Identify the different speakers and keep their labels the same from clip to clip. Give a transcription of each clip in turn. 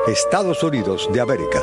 Speaker 1: Estados Unidos de América.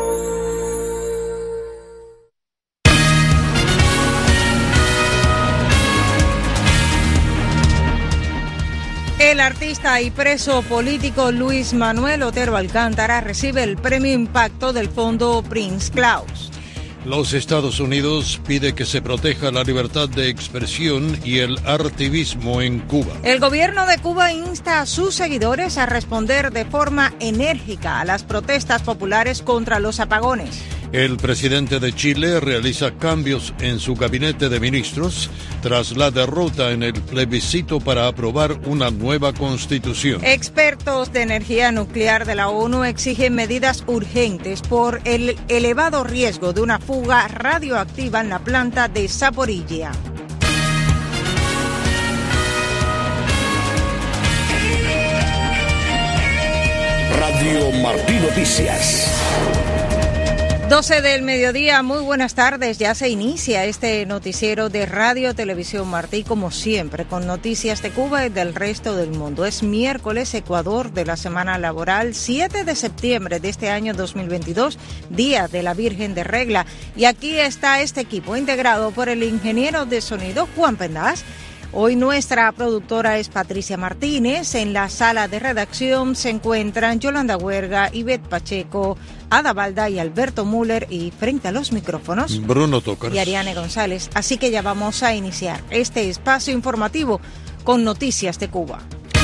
Speaker 2: El artista y preso político Luis Manuel Otero Alcántara recibe el premio Impacto del Fondo Prince Claus.
Speaker 3: Los Estados Unidos pide que se proteja la libertad de expresión y el artivismo en Cuba.
Speaker 2: El gobierno de Cuba insta a sus seguidores a responder de forma enérgica a las protestas populares contra los apagones.
Speaker 3: El presidente de Chile realiza cambios en su gabinete de ministros tras la derrota en el plebiscito para aprobar una nueva constitución.
Speaker 2: Expertos de energía nuclear de la ONU exigen medidas urgentes por el elevado riesgo de una fuga radioactiva en la planta de Zaporizhia.
Speaker 4: Radio Martí Noticias.
Speaker 2: 12 del mediodía, muy buenas tardes. Ya se inicia este noticiero de Radio Televisión Martí, como siempre, con noticias de Cuba y del resto del mundo. Es miércoles, Ecuador de la semana laboral, 7 de septiembre de este año 2022, Día de la Virgen de Regla. Y aquí está este equipo, integrado por el ingeniero de sonido Juan Pendaz. Hoy nuestra productora es Patricia Martínez. En la sala de redacción se encuentran Yolanda Huerga, Ivette Pacheco, Ada Balda y Alberto Müller, y frente a los micrófonos
Speaker 3: Bruno Tócaras
Speaker 2: y Ariane González. Así que ya vamos a iniciar este espacio informativo con noticias de Cuba.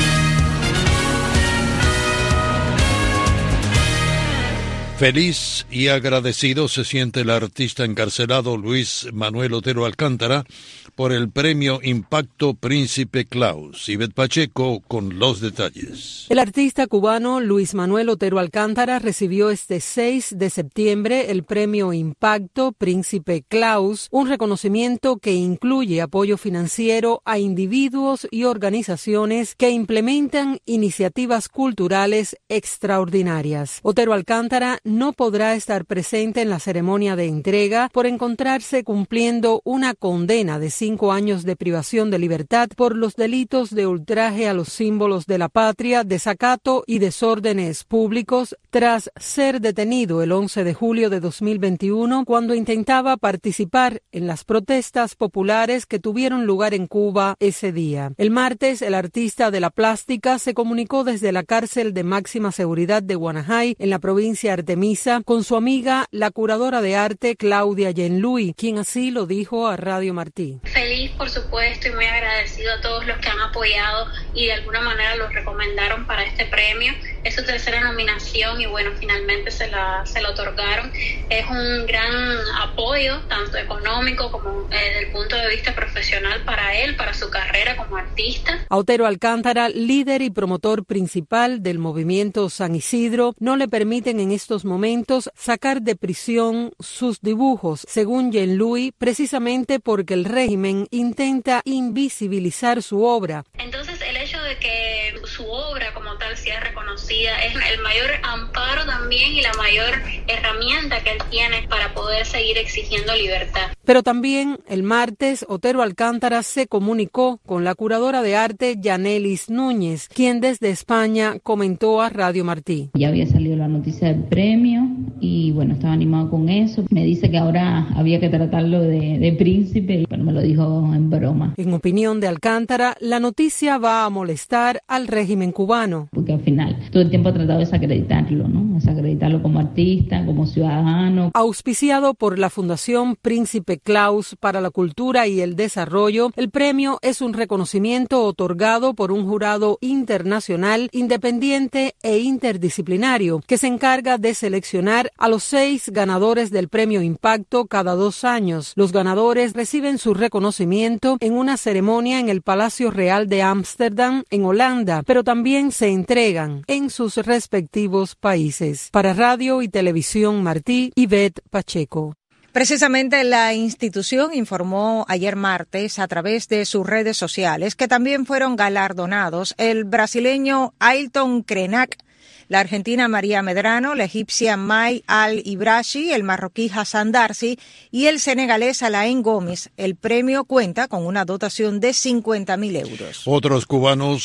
Speaker 3: Feliz y agradecido se siente el artista encarcelado Luis Manuel Otero Alcántara por el premio Impacto Príncipe Claus. Ivette Pacheco con los detalles.
Speaker 5: El artista cubano Luis Manuel Otero Alcántara recibió este 6 de septiembre el premio Impacto Príncipe Claus, un reconocimiento que incluye apoyo financiero a individuos y organizaciones que implementan iniciativas culturales extraordinarias. Otero Alcántara no podrá estar presente en la ceremonia de entrega por encontrarse cumpliendo una condena de 5 años de privación de libertad por los delitos de ultraje a los símbolos de la patria, desacato y desórdenes públicos, tras ser detenido el 11 de julio de 2021 cuando intentaba participar en las protestas populares que tuvieron lugar en Cuba ese día. El martes, el artista de la plástica se comunicó desde la cárcel de máxima seguridad de Guanajay, en la provincia de Artemisa, con su amiga, la curadora de arte Claudia Yenlui, quien así lo dijo a Radio Martí.
Speaker 6: Feliz, por supuesto, y muy agradecido a todos los que han apoyado y de alguna manera los recomendaron para este premio. Es su tercera nominación y bueno, finalmente se la otorgaron. Es un gran apoyo, tanto económico como desde el punto de vista profesional para él, para su carrera como artista.
Speaker 5: A Otero Alcántara, líder y promotor principal del movimiento San Isidro, no le permiten en estos momentos sacar de prisión sus dibujos, según Yenlui, precisamente porque el régimen intenta invisibilizar su obra.
Speaker 6: Entonces, el hecho de que su obra como tal sea reconocida es el mayor amparo también y la mayor herramienta que él tiene para poder seguir exigiendo libertad.
Speaker 5: Pero también el martes, Otero Alcántara se comunicó con la curadora de arte Yanelis Núñez, quien desde España comentó a Radio Martí.
Speaker 7: Ya había salido la noticia del premio y bueno, estaba animado con eso. Me dice que ahora había que tratarlo de príncipe, pero me lo dijo en broma.
Speaker 5: En opinión de Alcántara, la noticia va a molestar al régimen cubano.
Speaker 7: Porque al final todo el tiempo ha tratado de desacreditarlo, ¿no? Desacreditarlo como artista, como ciudadano.
Speaker 5: Auspiciado por la Fundación Príncipe Claus para la Cultura y el Desarrollo, el premio es un reconocimiento otorgado por un jurado internacional, independiente e interdisciplinario, que se encarga de seleccionar a los 6 ganadores del premio Impacto cada 2 años. Los ganadores reciben su reconocimiento en una ceremonia en el Palacio Real de Ámsterdam, en Holanda, pero también se entregan en sus respectivos países. Para Radio y Televisión Martí, Ivette Pacheco.
Speaker 2: Precisamente la institución informó ayer martes a través de sus redes sociales que también fueron galardonados el brasileño Ailton Krenak, la argentina María Medrano, la egipcia May Al-Ibrashi, el marroquí Hassan Darsi y el senegalés Alain Gómez. El premio cuenta con una dotación de 50.000 euros.
Speaker 3: Otros cubanos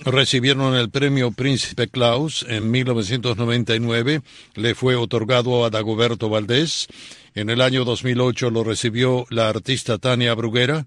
Speaker 3: recibieron el premio Príncipe Claus. En 1999 le fue otorgado a Dagoberto Valdés. En el año 2008 lo recibió la artista Tania Bruguera.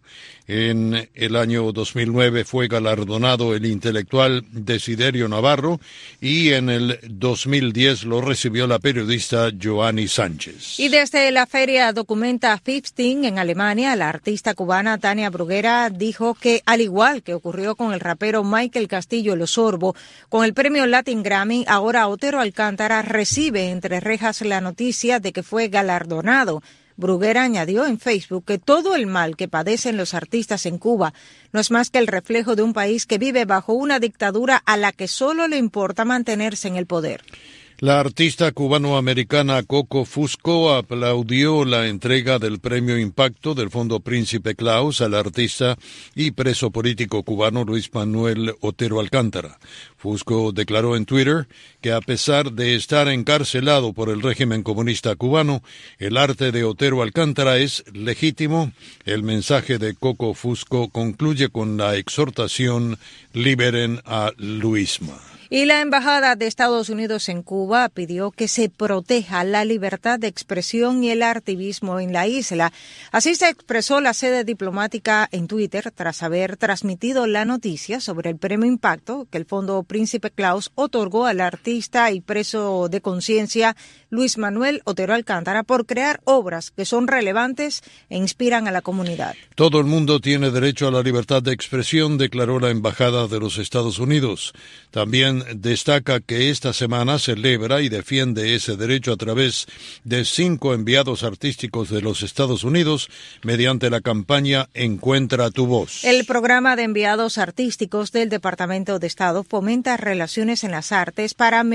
Speaker 3: En el año 2009 fue galardonado el intelectual Desiderio Navarro y en el 2010 lo recibió la periodista Joanny Sánchez.
Speaker 2: Y desde la feria Documenta 15 en Alemania, la artista cubana Tania Bruguera dijo que, al igual que ocurrió con el rapero Michael Castillo El Osorbo, con el premio Latin Grammy, ahora Otero Alcántara recibe entre rejas la noticia de que fue galardonado. Bruguera añadió en Facebook que todo el mal que padecen los artistas en Cuba no es más que el reflejo de un país que vive bajo una dictadura a la que solo le importa mantenerse en el poder.
Speaker 3: La artista cubanoamericana Coco Fusco aplaudió la entrega del premio Impacto del Fondo Príncipe Claus al artista y preso político cubano Luis Manuel Otero Alcántara. Fusco declaró en Twitter que a pesar de estar encarcelado por el régimen comunista cubano, el arte de Otero Alcántara es legítimo. El mensaje de Coco Fusco concluye con la exhortación "Liberen a Luisma".
Speaker 2: Y la Embajada de Estados Unidos en Cuba pidió que se proteja la libertad de expresión y el activismo en la isla. Así se expresó la sede diplomática en Twitter tras haber transmitido la noticia sobre el premio Impacto que el Fondo Príncipe Claus otorgó al artista y preso de conciencia Luis Manuel Otero Alcántara por crear obras que son relevantes e inspiran a la comunidad.
Speaker 3: Todo el mundo tiene derecho a la libertad de expresión, declaró la Embajada de los Estados Unidos. También destaca que esta semana celebra y defiende ese derecho a través de 5 enviados artísticos de los Estados Unidos mediante la campaña Encuentra tu voz.
Speaker 2: El programa de enviados artísticos del Departamento de Estado fomenta relaciones en las artes para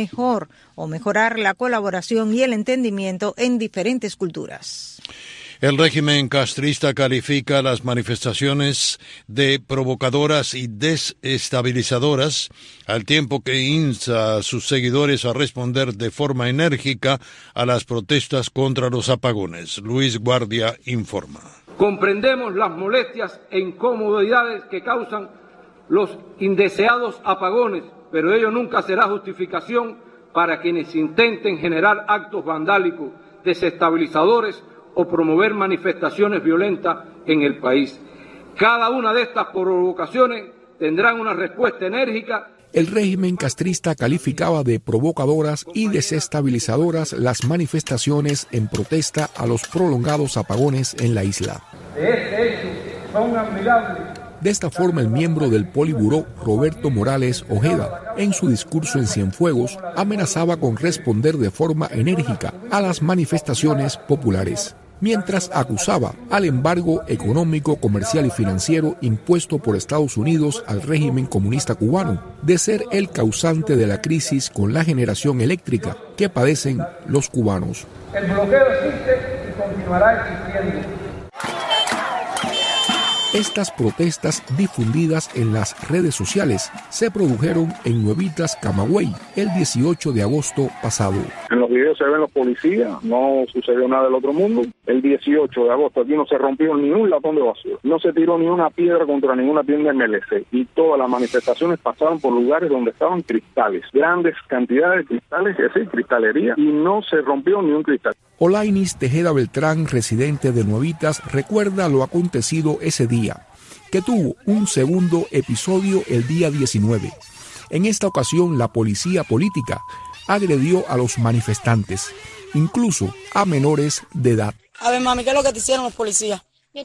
Speaker 2: mejorar la colaboración y el entendimiento en diferentes culturas.
Speaker 3: El régimen castrista califica las manifestaciones de provocadoras y desestabilizadoras, al tiempo que insta a sus seguidores a responder de forma enérgica a las protestas contra los apagones. Luis Guardia informa.
Speaker 8: Comprendemos las molestias e incomodidades que causan los indeseados apagones, pero ello nunca será justificación para quienes intenten generar actos vandálicos, desestabilizadores o promover manifestaciones violentas en el país. Cada una de estas provocaciones tendrán una respuesta enérgica.
Speaker 9: El régimen castrista calificaba de provocadoras y desestabilizadoras las manifestaciones en protesta a los prolongados apagones en la isla.
Speaker 8: De este hecho son admirables.
Speaker 9: De esta forma, el miembro del Poliburó, Roberto Morales Ojeda, en su discurso en Cienfuegos, amenazaba con responder de forma enérgica a las manifestaciones populares, mientras acusaba al embargo económico, comercial y financiero impuesto por Estados Unidos al régimen comunista cubano de ser el causante de la crisis con la generación eléctrica que padecen los cubanos.
Speaker 8: El bloqueo existe y continuará existiendo.
Speaker 9: Estas protestas difundidas en las redes sociales se produjeron en Nuevitas, Camagüey, el 18 de agosto pasado.
Speaker 10: En los videos se ven los policías, no sucedió nada del otro mundo. El 18 de agosto aquí no se rompió ni un latón de basura, no se tiró ni una piedra contra ninguna tienda MLC y todas las manifestaciones pasaron por lugares donde estaban cristales, grandes cantidades de cristales, es decir, cristalería, y no se rompió ni un cristal.
Speaker 9: Olainis Tejeda Beltrán, residente de Nuevitas, recuerda lo acontecido ese día, que tuvo un segundo episodio el día 19. En esta ocasión, la policía política agredió a los manifestantes, incluso a menores de edad.
Speaker 11: A ver, mami, ¿qué es lo que te hicieron los policías?
Speaker 12: Yo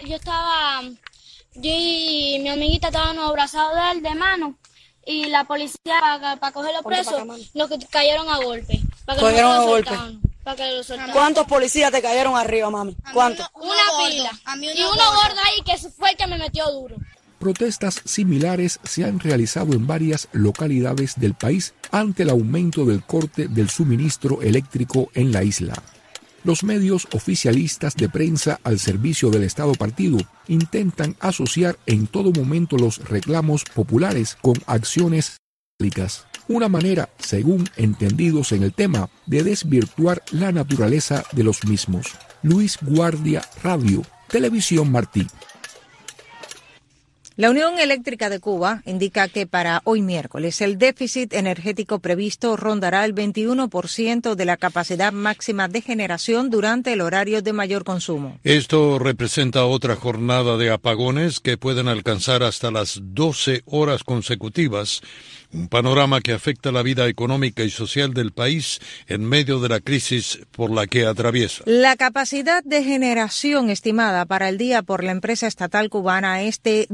Speaker 12: y mi amiguita estaban abrazados de él de mano, y la policía, para cogerlo preso, nos cayeron a golpe.
Speaker 11: ¿Cayeron a golpe? ¿Cuántos policías te cayeron arriba, mami? ¿Cuántos?
Speaker 12: Una pila. Y uno gordo ahí que fue el que me metió duro.
Speaker 9: Protestas similares se han realizado en varias localidades del país ante el aumento del corte del suministro eléctrico en la isla. Los medios oficialistas de prensa al servicio del Estado partido intentan asociar en todo momento los reclamos populares con acciones públicas. Una manera, según entendidos en el tema, de desvirtuar la naturaleza de los mismos. Luis Guardia Radio, Televisión Martí.
Speaker 2: La Unión Eléctrica de Cuba indica que para hoy miércoles el déficit energético previsto rondará el 21% de la capacidad máxima de generación durante el horario de mayor consumo.
Speaker 3: Esto representa otra jornada de apagones que pueden alcanzar hasta las 12 horas consecutivas, un panorama que afecta la vida económica y social del país en medio de la crisis por la que atraviesa.
Speaker 2: La capacidad de generación estimada para el día por la empresa estatal cubana es de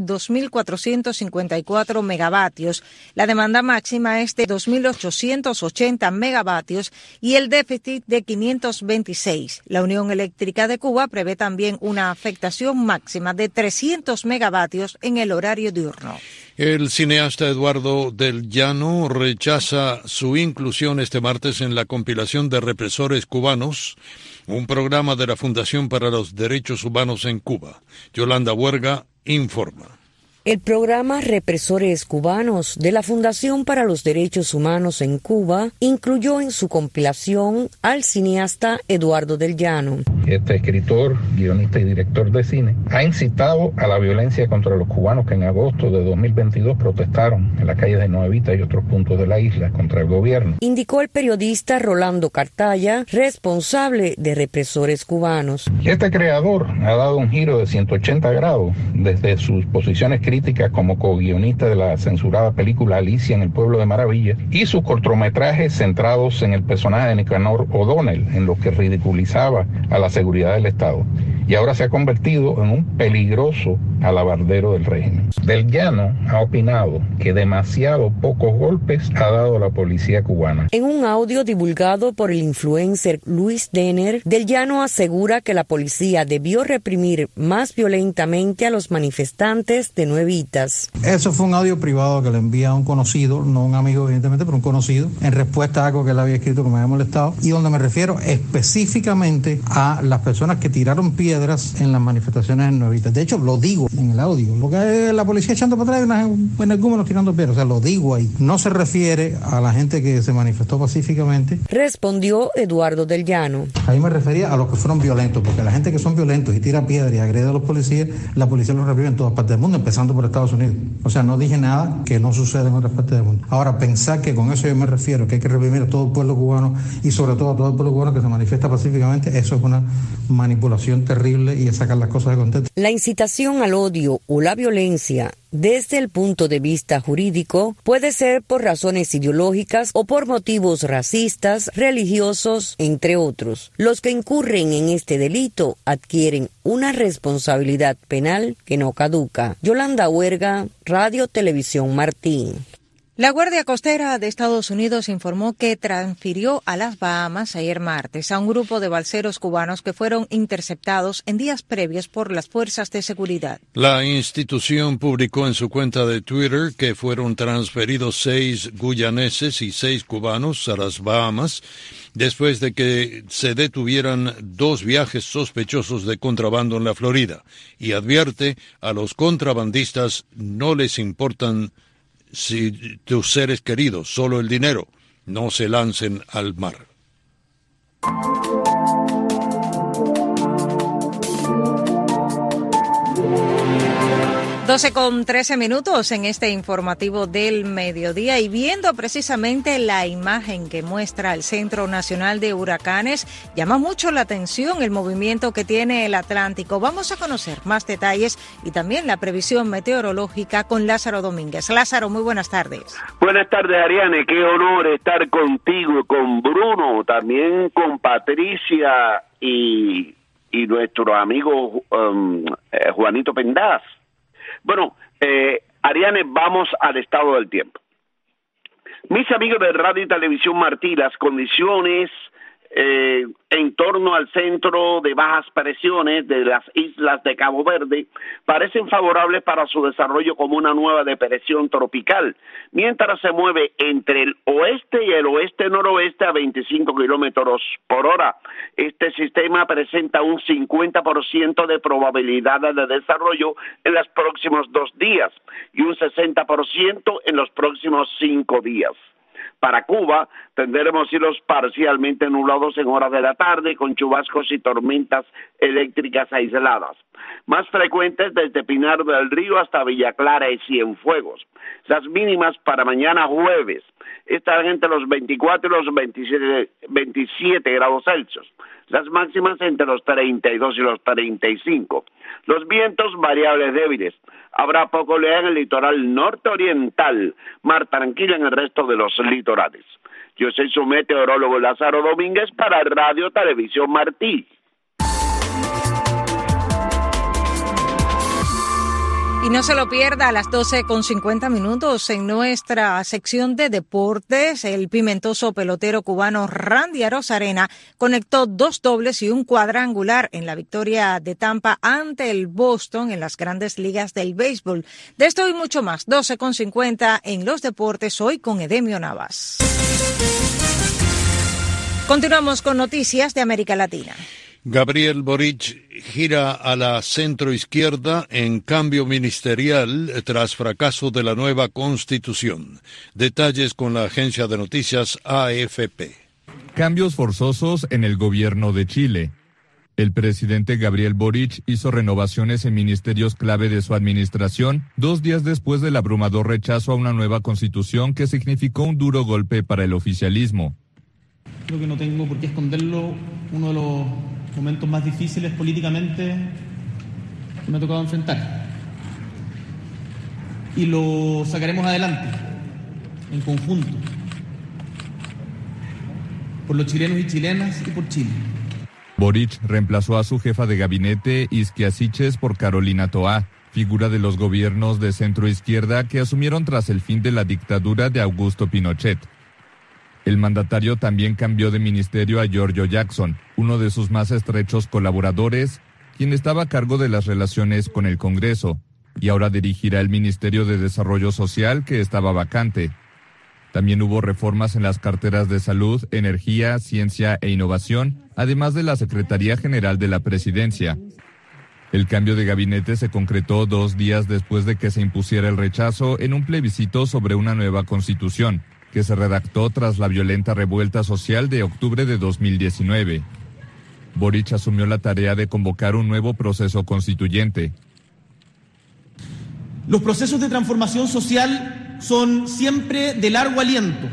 Speaker 2: 2.454 megavatios. La demanda máxima es de 2.880 megavatios y el déficit de 526. La Unión Eléctrica de Cuba prevé también una afectación máxima de 300 megavatios en el horario diurno.
Speaker 3: El cineasta Eduardo del Llano rechaza su inclusión este martes en la compilación de Represores Cubanos, un programa de la Fundación para los Derechos Humanos en Cuba. Yolanda Huerga informa.
Speaker 13: El programa Represores Cubanos de la Fundación para los Derechos Humanos en Cuba incluyó en su compilación al cineasta Eduardo del Llano.
Speaker 14: Este escritor, guionista y director de cine ha incitado a la violencia contra los cubanos que en agosto de 2022 protestaron en las calles de Nuevita y otros puntos de la isla contra el gobierno.
Speaker 13: Indicó el periodista Rolando Cartaya, responsable de Represores Cubanos.
Speaker 14: Este creador ha dado un giro de 180 grados desde sus posiciones críticas como co-guionista de la censurada película Alicia en el Pueblo de Maravilla y sus cortometrajes centrados en el personaje de Nicanor O'Donnell, en los que ridiculizaba a la seguridad del Estado. Y ahora se ha convertido en un peligroso alabardero del régimen. Del Llano ha opinado que demasiado pocos golpes ha dado la policía cubana.
Speaker 13: En un audio divulgado por el influencer Luis Denner, Del Llano asegura que la policía debió reprimir más violentamente a los manifestantes de Nuevitas.
Speaker 15: Eso fue un audio privado que le envía a un conocido, no un amigo evidentemente, pero un conocido, en respuesta a algo que él había escrito que me había molestado, y donde me refiero específicamente a las personas que tiraron piedras en las manifestaciones en Nuevitas. De hecho, lo digo en el audio, porque es la policía echando para atrás y energúmenos tirando piedras, o sea, lo digo ahí. No se refiere a la gente que se manifestó pacíficamente.
Speaker 13: Respondió Eduardo del Llano.
Speaker 15: Ahí me refería a los que fueron violentos, porque la gente que son violentos y tira piedras y agrede a los policías, la policía los reprime en todas partes del mundo, empezando por Estados Unidos. O sea, no dije nada que no suceda en otras partes del mundo. Ahora, pensar que con eso yo me refiero, que hay que reprimir a todo el pueblo cubano y sobre todo a todo el pueblo cubano que se manifiesta pacíficamente, eso es una manipulación terrible y es sacar las cosas de contexto.
Speaker 13: La incitación al odio o la violencia desde el punto de vista jurídico puede ser por razones ideológicas o por motivos racistas, religiosos, entre otros. Los que incurren en este delito adquieren una responsabilidad penal que no caduca. Yolanda Huerga, Radio Televisión Martín.
Speaker 2: La Guardia Costera de Estados Unidos informó que transfirió a las Bahamas ayer martes a un grupo de balseros cubanos que fueron interceptados en días previos por las fuerzas de seguridad.
Speaker 3: La institución publicó en su cuenta de Twitter que fueron transferidos 6 guyaneses y 6 cubanos a las Bahamas después de que se detuvieran 2 viajes sospechosos de contrabando en la Florida, y advierte a los contrabandistas no les importan si tus seres queridos, solo el dinero, no se lancen al mar.
Speaker 2: 12:13 en este informativo del mediodía, y viendo precisamente la imagen que muestra el Centro Nacional de Huracanes, llama mucho la atención el movimiento que tiene el Atlántico. Vamos a conocer más detalles y también la previsión meteorológica con Lázaro Domínguez. Lázaro, muy buenas tardes.
Speaker 16: Buenas tardes, Ariane. Qué honor estar contigo, con Bruno, también con Patricia y nuestro amigo Juanito Pendaz. Bueno, Ariane, vamos al estado del tiempo. Mis amigos de Radio y Televisión Martí, las condiciones en torno al centro de bajas presiones de las islas de Cabo Verde parecen favorables para su desarrollo como una nueva depresión tropical, mientras se mueve entre el oeste y el oeste-noroeste a 25 kilómetros por hora. Este sistema presenta un 50% de probabilidades de desarrollo en los próximos 2 días y un 60% en los próximos 5 días. Para Cuba tendremos cielos parcialmente nublados en horas de la tarde con chubascos y tormentas eléctricas aisladas, más frecuentes desde Pinar del Río hasta Villa Clara y Cienfuegos. Las mínimas para mañana jueves estarán entre los 24 y los 27 grados Celsius, las máximas entre los 32 y los 35. Los vientos variables débiles. Habrá poco oleaje en el litoral norte-oriental, mar tranquilo en el resto de los litorales. Yo soy su meteorólogo Lázaro Domínguez para Radio Televisión Martí.
Speaker 2: Y no se lo pierda a las 12:50 en nuestra sección de deportes. El pimentoso pelotero cubano Randy Arozarena conectó 2 dobles y un cuadrangular en la victoria de Tampa ante el Boston en las grandes ligas del béisbol. De esto y mucho más, 12:50 en los deportes, hoy con Edemio Navas. Continuamos con noticias de América Latina.
Speaker 3: Gabriel Boric gira a la centroizquierda en cambio ministerial tras fracaso de la nueva Constitución. Detalles con la agencia de noticias AFP.
Speaker 17: Cambios forzosos en el gobierno de Chile. El presidente Gabriel Boric hizo renovaciones en ministerios clave de su administración 2 días después del abrumador rechazo a una nueva Constitución que significó un duro golpe para el oficialismo.
Speaker 18: Creo que no tengo por qué esconderlo, uno de los momentos más difíciles políticamente que me ha tocado enfrentar. Y lo sacaremos adelante, en conjunto, por los chilenos y chilenas y por Chile.
Speaker 17: Boric reemplazó a su jefa de gabinete, Isquia Siches, por Carolina Toá, figura de los gobiernos de centro-izquierda que asumieron tras el fin de la dictadura de Augusto Pinochet. El mandatario también cambió de ministerio a Giorgio Jackson, uno de sus más estrechos colaboradores, quien estaba a cargo de las relaciones con el Congreso, y ahora dirigirá el Ministerio de Desarrollo Social, que estaba vacante. También hubo reformas en las carteras de Salud, Energía, Ciencia e Innovación, además de la Secretaría General de la Presidencia. El cambio de gabinete se concretó 2 días después de que se impusiera el rechazo en un plebiscito sobre una nueva Constitución, que se redactó tras la violenta revuelta social de octubre de 2019. Boric asumió la tarea de convocar un nuevo proceso constituyente.
Speaker 18: Los procesos de transformación social son siempre de largo aliento.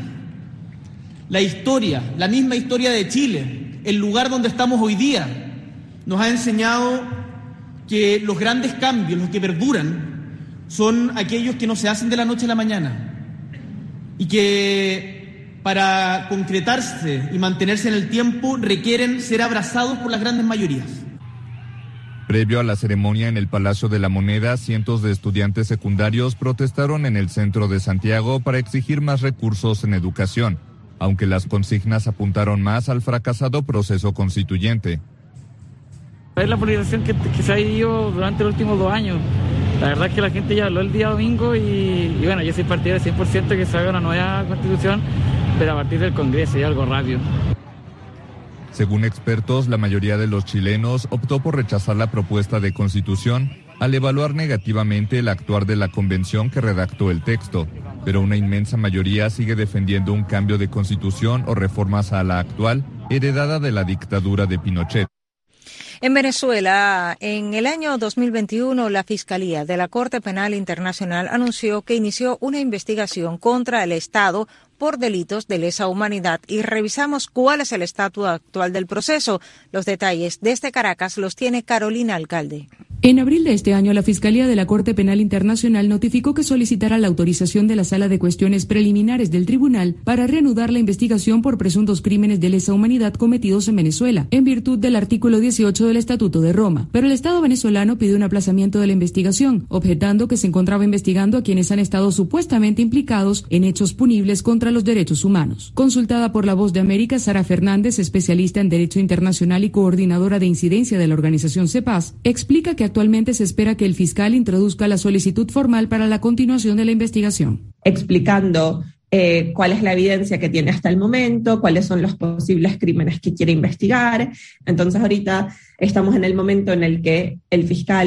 Speaker 18: La historia, la misma historia de Chile, el lugar donde estamos hoy día, nos ha enseñado que los grandes cambios, los que perduran, son aquellos que no se hacen de la noche a la mañana. Y que para concretarse y mantenerse en el tiempo requieren ser abrazados por las grandes mayorías.
Speaker 17: Previo a la ceremonia en el Palacio de la Moneda, cientos de estudiantes secundarios protestaron en el centro de Santiago para exigir más recursos en educación, aunque las consignas apuntaron más al fracasado proceso constituyente.
Speaker 19: Es la polarización que se ha vivido durante los últimos 2 años. La verdad es que la gente ya habló el día domingo y bueno, yo soy partidario del 100% que se haga una nueva constitución, pero a partir del Congreso y algo rápido.
Speaker 17: Según expertos, la mayoría de los chilenos optó por rechazar la propuesta de constitución al evaluar negativamente el actuar de la convención que redactó el texto, pero una inmensa mayoría sigue defendiendo un cambio de constitución o reformas a la actual, heredada de la dictadura de Pinochet.
Speaker 2: En Venezuela, en el año 2021, la Fiscalía de la Corte Penal Internacional anunció que inició una investigación contra el Estado por delitos de lesa humanidad y revisamos cuál es el estatus actual del proceso. Los detalles desde Caracas los tiene Carolina Alcalde.
Speaker 20: En abril de este año, la Fiscalía de la Corte Penal Internacional notificó que solicitará la autorización de la Sala de Cuestiones Preliminares del Tribunal para reanudar la investigación por presuntos crímenes de lesa humanidad cometidos en Venezuela, en virtud del artículo 18 del Estatuto de Roma. Pero el Estado venezolano pidió un aplazamiento de la investigación, objetando que se encontraba investigando a quienes han estado supuestamente implicados en hechos punibles contra los derechos humanos. Consultada por La Voz de América, Sara Fernández, especialista en Derecho Internacional y coordinadora de incidencia de la organización CEPAS, explica que actualmente se espera que el fiscal introduzca la solicitud formal para la continuación de la investigación.
Speaker 21: Explicando cuál es la evidencia que tiene hasta el momento, cuáles son los posibles crímenes que quiere investigar. Entonces ahorita estamos en el momento en el que el fiscal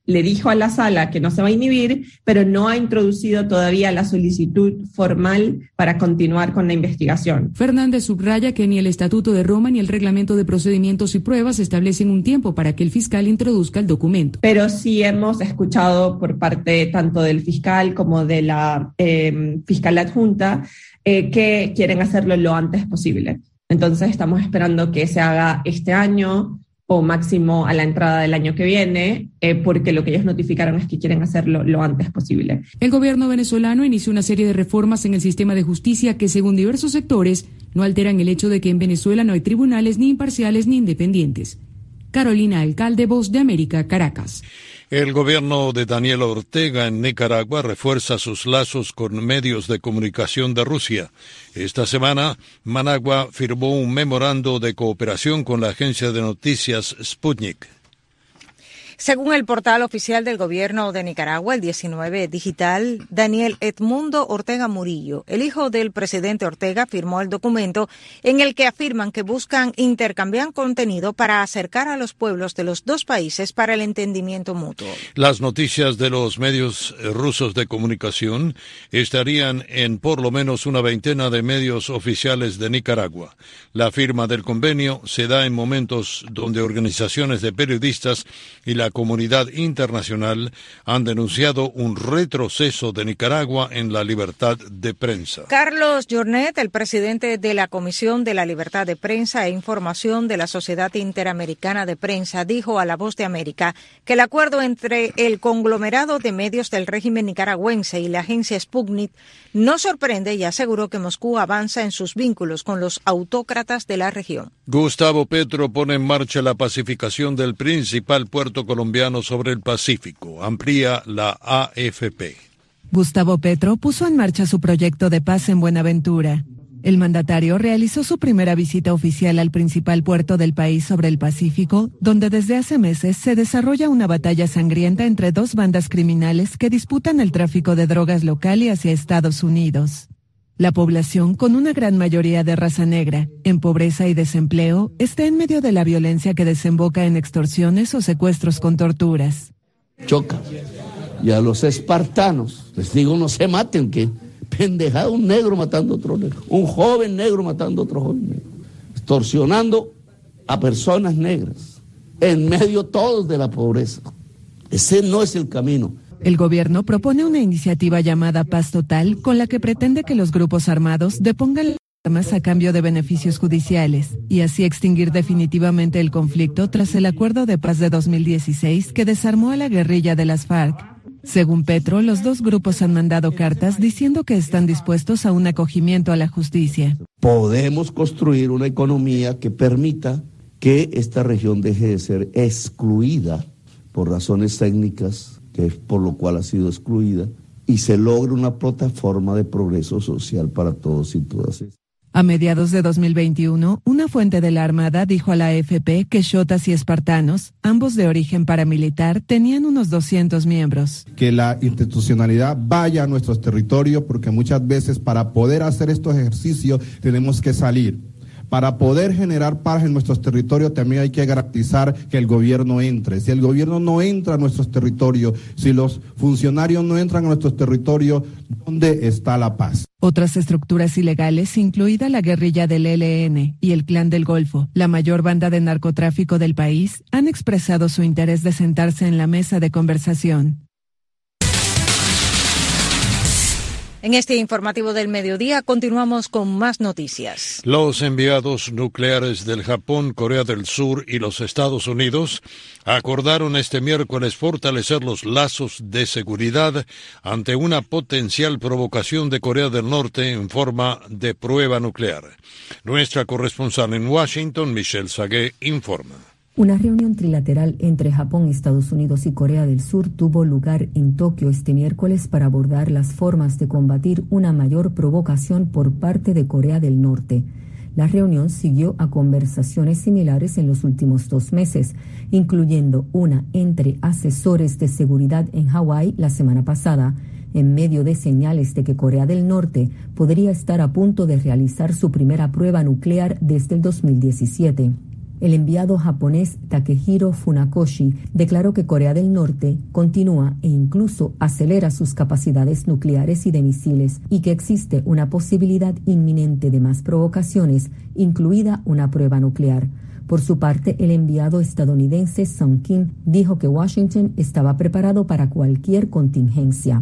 Speaker 21: le dijo a la sala que no se va a inhibir, pero no ha introducido todavía la solicitud formal para continuar con la investigación.
Speaker 20: Fernández subraya que ni el Estatuto de Roma ni el Reglamento de Procedimientos y Pruebas establecen un tiempo para que el fiscal introduzca el documento.
Speaker 21: Pero sí hemos escuchado por parte tanto del fiscal como de la fiscal adjunta que quieren hacerlo lo antes posible. Entonces estamos esperando que se haga este año o máximo a la entrada del año que viene, porque lo que ellos notificaron es que quieren hacerlo lo antes posible.
Speaker 20: El gobierno venezolano inició una serie de reformas en el sistema de justicia que, según diversos sectores, no alteran el hecho de que en Venezuela no hay tribunales ni imparciales ni independientes. Carolina Alcalde, Voz de América, Caracas.
Speaker 3: El gobierno de Daniel Ortega en Nicaragua refuerza sus lazos con medios de comunicación de Rusia. Esta semana, Managua firmó un memorando de cooperación con la agencia de noticias Sputnik.
Speaker 2: Según el portal oficial del gobierno de Nicaragua, el 19 Digital, Daniel Edmundo Ortega Murillo, el hijo del presidente Ortega, firmó el documento en el que afirman que buscan intercambiar contenido para acercar a los pueblos de los dos países para el entendimiento mutuo.
Speaker 3: Las noticias de los medios rusos de comunicación estarían en por lo menos una veintena de medios oficiales de Nicaragua. La firma del convenio se da en momentos donde organizaciones de periodistas y la comunidad internacional han denunciado un retroceso de Nicaragua en la libertad de prensa.
Speaker 2: Carlos Jornet, el presidente de la Comisión de la Libertad de Prensa e Información de la Sociedad Interamericana de Prensa, dijo a La Voz de América que el acuerdo entre el conglomerado de medios del régimen nicaragüense y la agencia Sputnik no sorprende y aseguró que Moscú avanza en sus vínculos con los autócratas de la región.
Speaker 3: Gustavo Petro pone en marcha la pacificación del principal puerto colombiano sobre el Pacífico. Amplía la AFP.
Speaker 1: Gustavo Petro puso en marcha su proyecto de paz en Buenaventura. El mandatario realizó su primera visita oficial al principal puerto del país sobre el Pacífico, donde desde hace meses se desarrolla una batalla sangrienta entre dos bandas criminales que disputan el tráfico de drogas local y hacia Estados Unidos. La población, con una gran mayoría de raza negra, en pobreza y desempleo, está en medio de la violencia que desemboca en extorsiones o secuestros con torturas.
Speaker 22: Choca. Y a los espartanos, les digo, no se maten, que pendejada, un negro matando a otro negro, un joven negro matando a otro joven negro, extorsionando a personas negras, en medio todos de la pobreza. Ese no es el camino.
Speaker 1: El gobierno propone una iniciativa llamada Paz Total, con la que pretende que los grupos armados depongan las armas a cambio de beneficios judiciales, y así extinguir definitivamente el conflicto tras el acuerdo de paz de 2016 que desarmó a la guerrilla de las FARC. Según Petro, los dos grupos han mandado cartas diciendo que están dispuestos a un acogimiento a la justicia.
Speaker 22: Podemos construir una economía que permita que esta región deje de ser excluida por razones técnicas, que es por lo cual ha sido excluida, y se logre una plataforma de progreso social para todos y todas.
Speaker 1: A mediados de 2021, una fuente de la Armada dijo a la AFP que xotas y espartanos, ambos de origen paramilitar, tenían unos 200 miembros.
Speaker 23: Que la institucionalidad vaya a nuestros territorios, porque muchas veces para poder hacer estos ejercicios tenemos que salir. Para poder generar paz en nuestros territorios también hay que garantizar que el gobierno entre. Si el gobierno no entra a nuestros territorios, si los funcionarios no entran a nuestros territorios, ¿dónde está la paz?
Speaker 1: Otras estructuras ilegales, incluida la guerrilla del ELN y el Clan del Golfo, la mayor banda de narcotráfico del país, han expresado su interés de sentarse en la mesa de conversación.
Speaker 2: En este informativo del mediodía continuamos con más noticias.
Speaker 3: Los enviados nucleares del Japón, Corea del Sur y los Estados Unidos acordaron este miércoles fortalecer los lazos de seguridad ante una potencial provocación de Corea del Norte en forma de prueba nuclear. Nuestra corresponsal en Washington, Michelle Sagué, informa.
Speaker 24: Una reunión trilateral entre Japón, Estados Unidos y Corea del Sur tuvo lugar en Tokio este miércoles para abordar las formas de combatir una mayor provocación por parte de Corea del Norte. La reunión siguió a conversaciones similares en los últimos 2 meses, incluyendo una entre asesores de seguridad en Hawái la semana pasada, en medio de señales de que Corea del Norte podría estar a punto de realizar su primera prueba nuclear desde el 2017. El enviado japonés Takehiro Funakoshi declaró que Corea del Norte continúa e incluso acelera sus capacidades nucleares y de misiles y que existe una posibilidad inminente de más provocaciones, incluida una prueba nuclear. Por su parte, el enviado estadounidense Sung Kim dijo que Washington estaba preparado para cualquier contingencia.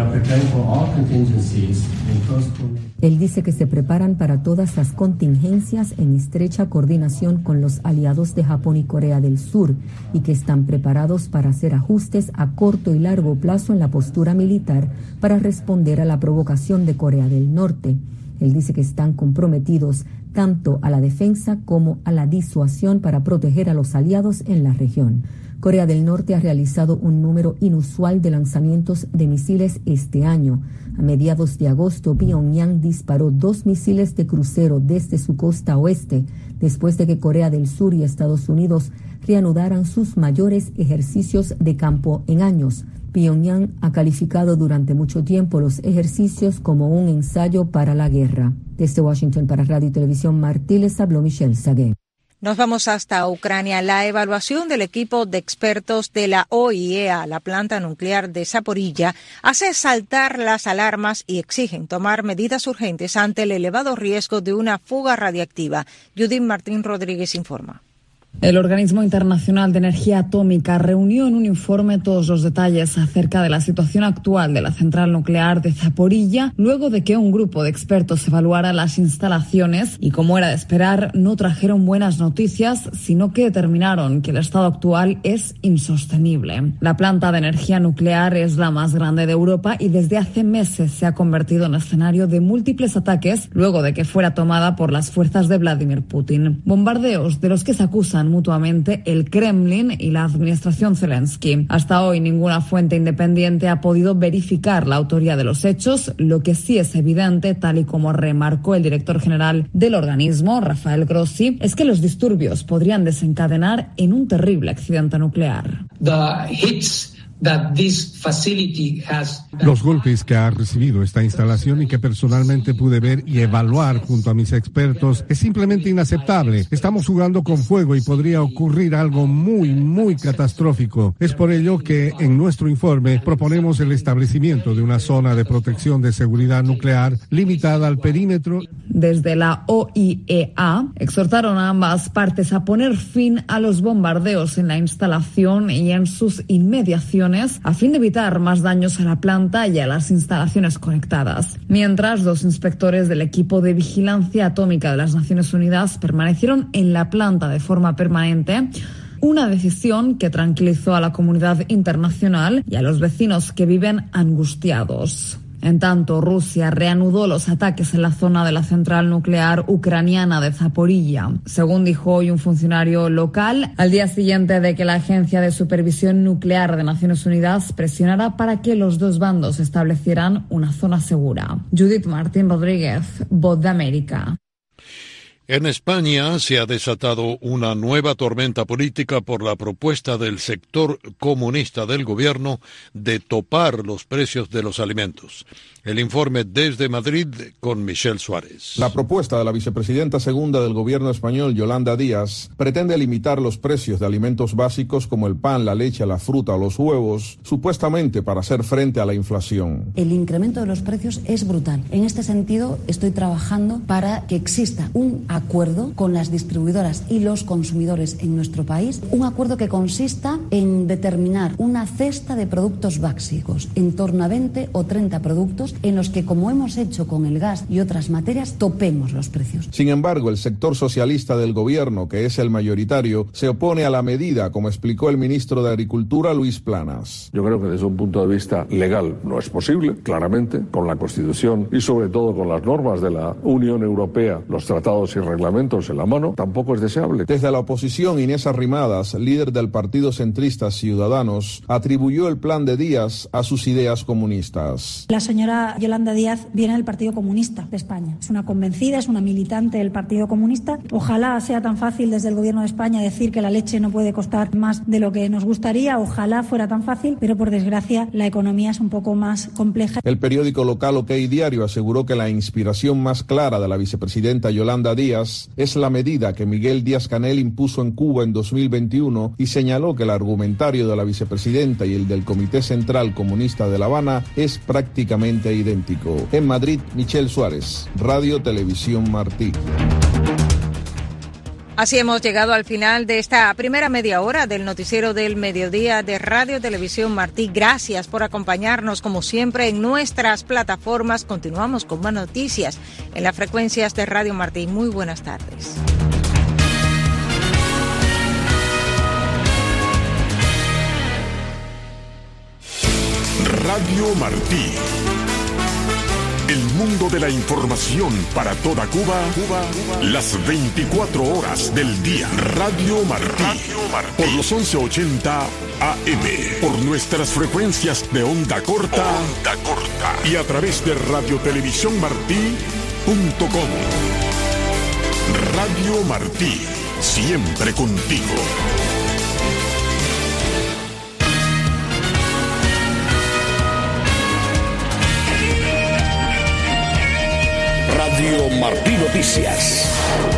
Speaker 24: Él dice que se preparan para todas las contingencias en estrecha coordinación con los aliados de Japón y Corea del Sur y que están preparados para hacer ajustes a corto y largo plazo en la postura militar para responder a la provocación de Corea del Norte. Él dice que están comprometidos tanto a la defensa como a la disuasión para proteger a los aliados en la región. Corea del Norte ha realizado un número inusual de lanzamientos de misiles este año. A mediados de agosto, Pyongyang disparó 2 misiles de crucero desde su costa oeste, después de que Corea del Sur y Estados Unidos reanudaran sus mayores ejercicios de campo en años. Pyongyang ha calificado durante mucho tiempo los ejercicios como un ensayo para la guerra. Desde Washington para Radio y Televisión Martí les habló Michelle Sagué.
Speaker 2: Nos vamos hasta Ucrania. La evaluación del equipo de expertos de la OIEA, la planta nuclear de Zaporilla, hace saltar las alarmas y exigen tomar medidas urgentes ante el elevado riesgo de una fuga radiactiva. Judith Martín Rodríguez informa.
Speaker 4: El Organismo Internacional de Energía Atómica reunió en un informe todos los detalles acerca de la situación actual de la central nuclear de Zaporilla, luego de que un grupo de expertos evaluara las instalaciones y, como era de esperar, no trajeron buenas noticias, sino que determinaron que el estado actual es insostenible. La planta de energía nuclear es la más grande de Europa y desde hace meses se ha convertido en escenario de múltiples ataques luego de que fuera tomada por las fuerzas de Vladimir Putin. Bombardeos de los que se acusan mutuamente el Kremlin y la administración Zelensky. Hasta hoy ninguna fuente independiente ha podido verificar la autoría de los hechos. Lo que sí es evidente, tal y como remarcó el director general del organismo, Rafael Grossi, es que los disturbios podrían desencadenar en un terrible accidente nuclear.
Speaker 5: Los golpes que ha recibido esta instalación y que personalmente pude ver y evaluar junto a mis expertos es simplemente inaceptable. Estamos jugando con fuego y podría ocurrir algo muy catastrófico. Es por ello que en nuestro informe proponemos el establecimiento de una zona de protección de seguridad nuclear limitada al perímetro.
Speaker 4: Desde la OIEA exhortaron a ambas partes a poner fin a los bombardeos en la instalación y en sus inmediaciones a fin de evitar más daños a la planta y a las instalaciones conectadas. Mientras, 2 inspectores del equipo de vigilancia atómica de las Naciones Unidas permanecieron en la planta de forma permanente, una decisión que tranquilizó a la comunidad internacional y a los vecinos que viven angustiados. En tanto, Rusia reanudó los ataques en la zona de la central nuclear ucraniana de Zaporilla. Según dijo hoy un funcionario local, al día siguiente de que la Agencia de Supervisión Nuclear de Naciones Unidas presionara para que los dos bandos establecieran una zona segura. Judith Martín Rodríguez, Voz de América.
Speaker 3: En España se ha desatado una nueva tormenta política por la propuesta del sector comunista del gobierno de topar los precios de los alimentos. El informe desde Madrid con Michelle Suárez.
Speaker 6: La propuesta de la vicepresidenta segunda del gobierno español, Yolanda Díaz, pretende limitar los precios de alimentos básicos como el pan, la leche, la fruta o los huevos, supuestamente para hacer frente a la inflación.
Speaker 7: El incremento de los precios es brutal. En este sentido, estoy trabajando para que exista un acuerdo con las distribuidoras y los consumidores en nuestro país, un acuerdo que consista en determinar una cesta de productos básicos, en torno a 20 o 30 productos, en los que, como hemos hecho con el gas y otras materias, topemos los precios.
Speaker 6: Sin embargo, el sector socialista del gobierno, que es el mayoritario, se opone a la medida, como explicó el ministro de Agricultura, Luis Planas.
Speaker 25: Yo creo que desde un punto de vista legal no es posible, claramente, con la Constitución y sobre todo con las normas de la Unión Europea, los tratados y reglamentos en la mano, tampoco es deseable.
Speaker 6: Desde la oposición, Inés Arrimadas, líder del partido centrista Ciudadanos, atribuyó el plan de Díaz a sus ideas comunistas.
Speaker 26: La señora Yolanda Díaz viene del Partido Comunista de España. Es una convencida, es una militante del Partido Comunista. Ojalá sea tan fácil desde el Gobierno de España decir que la leche no puede costar más de lo que nos gustaría. Ojalá fuera tan fácil, pero por desgracia la economía es un poco más compleja.
Speaker 6: El periódico local OK Diario aseguró que la inspiración más clara de la vicepresidenta Yolanda Díaz Díaz es la medida que Miguel Díaz-Canel impuso en Cuba en 2021 y señaló que el argumentario de la vicepresidenta y el del Comité Central Comunista de La Habana es prácticamente idéntico. En Madrid, Michelle Suárez, Radio Televisión Martí.
Speaker 2: Así hemos llegado al final de esta primera media hora del noticiero del mediodía de Radio Televisión Martí. Gracias por acompañarnos como siempre en nuestras plataformas. Continuamos con más noticias en las frecuencias de Radio Martí. Muy buenas tardes.
Speaker 8: Radio Martí. El mundo de la información para toda Cuba, las 24 horas del día. Radio Martí, por los 1180 AM, por nuestras frecuencias de onda corta, y a través de radiotelevisiónmartí.com. Radio Martí, siempre contigo. Radio Martí Noticias.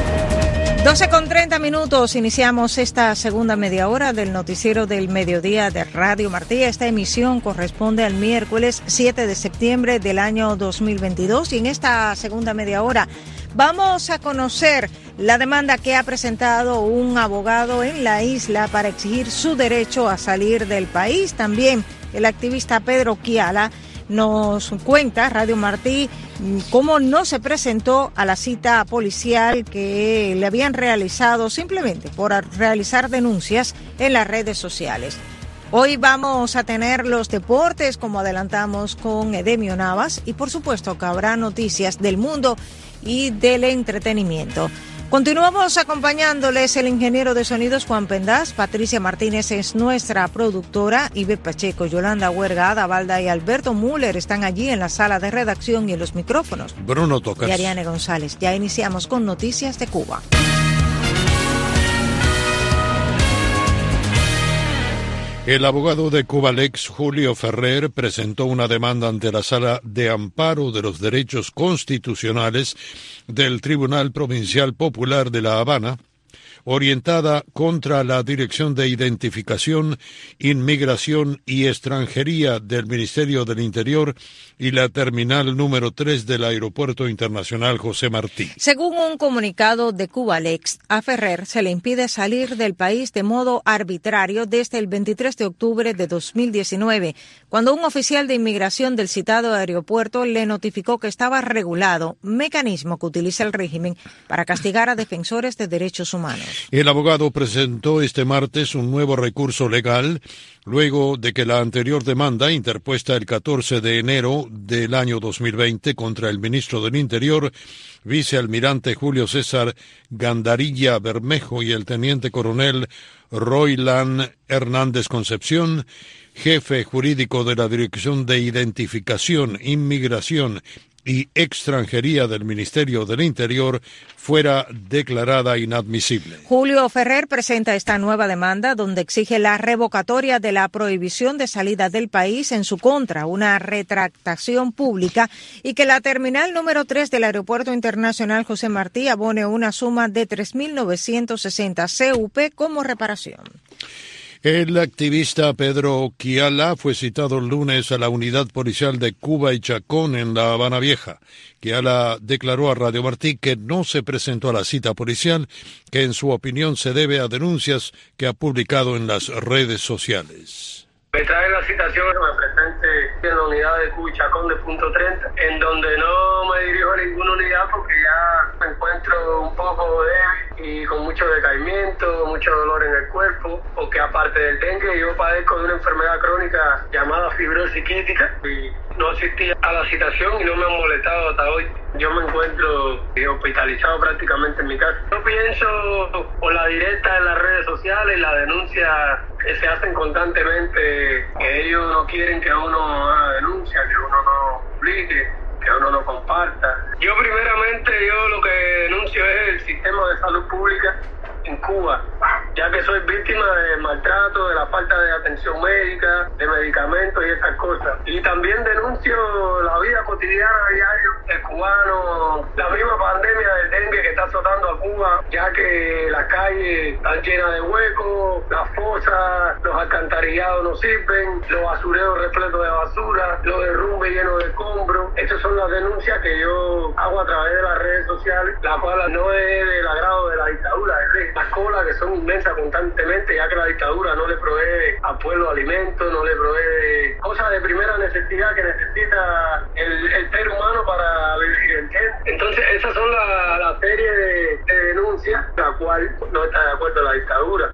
Speaker 2: 12:30. Iniciamos esta segunda media hora del noticiero del mediodía de Radio Martí. Esta emisión corresponde al miércoles 7 de septiembre del año 2022 y en esta segunda media hora vamos a conocer la demanda que ha presentado un abogado en la isla para exigir su derecho a salir del país. También el activista Pedro Kiala nos cuenta, Radio Martí, cómo no se presentó a la cita policial que le habían realizado simplemente por realizar denuncias en las redes sociales. Hoy vamos a tener los deportes, como adelantamos con Edemio Navas, y por supuesto que habrá noticias del mundo y del entretenimiento. Continuamos acompañándoles el ingeniero de sonidos Juan Pendaz, Patricia Martínez es nuestra productora, Ibe Pacheco, Yolanda Huerga, Ada Balda y Alberto Müller están allí en la sala de redacción y en los micrófonos.
Speaker 3: Bruno Tocas.
Speaker 2: Y Ariane González. Ya iniciamos con Noticias de Cuba.
Speaker 3: El abogado de Cubalex, Julio Ferrer, presentó una demanda ante la Sala de Amparo de los Derechos Constitucionales del Tribunal Provincial Popular de La Habana, orientada contra la Dirección de Identificación, Inmigración y Extranjería del Ministerio del Interior y la Terminal número 3 del Aeropuerto Internacional José Martí.
Speaker 2: Según un comunicado de Cubalex, a Ferrer se le impide salir del país de modo arbitrario desde el 23 de octubre de 2019, cuando un oficial de inmigración del citado aeropuerto le notificó que estaba regulado, mecanismo que utiliza el régimen para castigar a defensores de derechos humanos.
Speaker 3: El abogado presentó este martes un nuevo recurso legal luego de que la anterior demanda, interpuesta el 14 de enero del año 2020 contra el ministro del Interior, vicealmirante Julio César Gandarilla Bermejo y el teniente coronel Roylan Hernández Concepción, jefe jurídico de la Dirección de Identificación, Inmigración y Extranjería del Ministerio del Interior, fuera declarada inadmisible.
Speaker 2: Julio Ferrer presenta esta nueva demanda donde exige la revocatoria de la prohibición de salida del país en su contra, una retractación pública y que la terminal número 3 del Aeropuerto Internacional José Martí abone una suma de 3.960 CUP como reparación.
Speaker 3: El activista Pedro Kiala fue citado el lunes a la Unidad Policial de Cuba y Chacón en La Habana Vieja. Kiala declaró a Radio Martí que no se presentó a la cita policial, que en su opinión se debe a denuncias que ha publicado en las redes sociales.
Speaker 9: Me trae la citación que me presente en la unidad de Cuba y Chacón de punto 30, en donde no me dirijo a ninguna unidad porque ya me encuentro un poco débil y con mucho decaimiento, mucho dolor en el cuerpo, porque aparte del dengue yo padezco de una enfermedad crónica llamada fibrosis quística y no asistí a la citación y no me han molestado hasta hoy. Yo me encuentro hospitalizado prácticamente en mi casa. Yo pienso por la directa en las redes sociales, la denuncia que se hacen constantemente, que ellos no quieren que uno haga denuncia, que uno no publique, que uno no comparta. Yo primeramente lo que denuncio es el sistema de salud pública en Cuba. ya que soy víctima de maltrato, de la falta de atención médica, de medicamentos y esas cosas. Y también denuncio la vida cotidiana a diario del cubano, la misma pandemia del dengue que está azotando a Cuba, ya que las calles están llenas de huecos, las fosas, los alcantarillados no sirven, los basureros repletos de basura, los derrumbes llenos de escombros. Estas son las denuncias que yo hago a través de las redes sociales, la cual no es del agrado de la dictadura, es las colas que son inmensas constantemente, ya que la dictadura no le provee al pueblo alimentos, no le provee cosas de primera necesidad que necesita el ser humano para vivir, ¿entiendes? Entonces esas son la serie de denuncias, la cual no está de acuerdo la dictadura.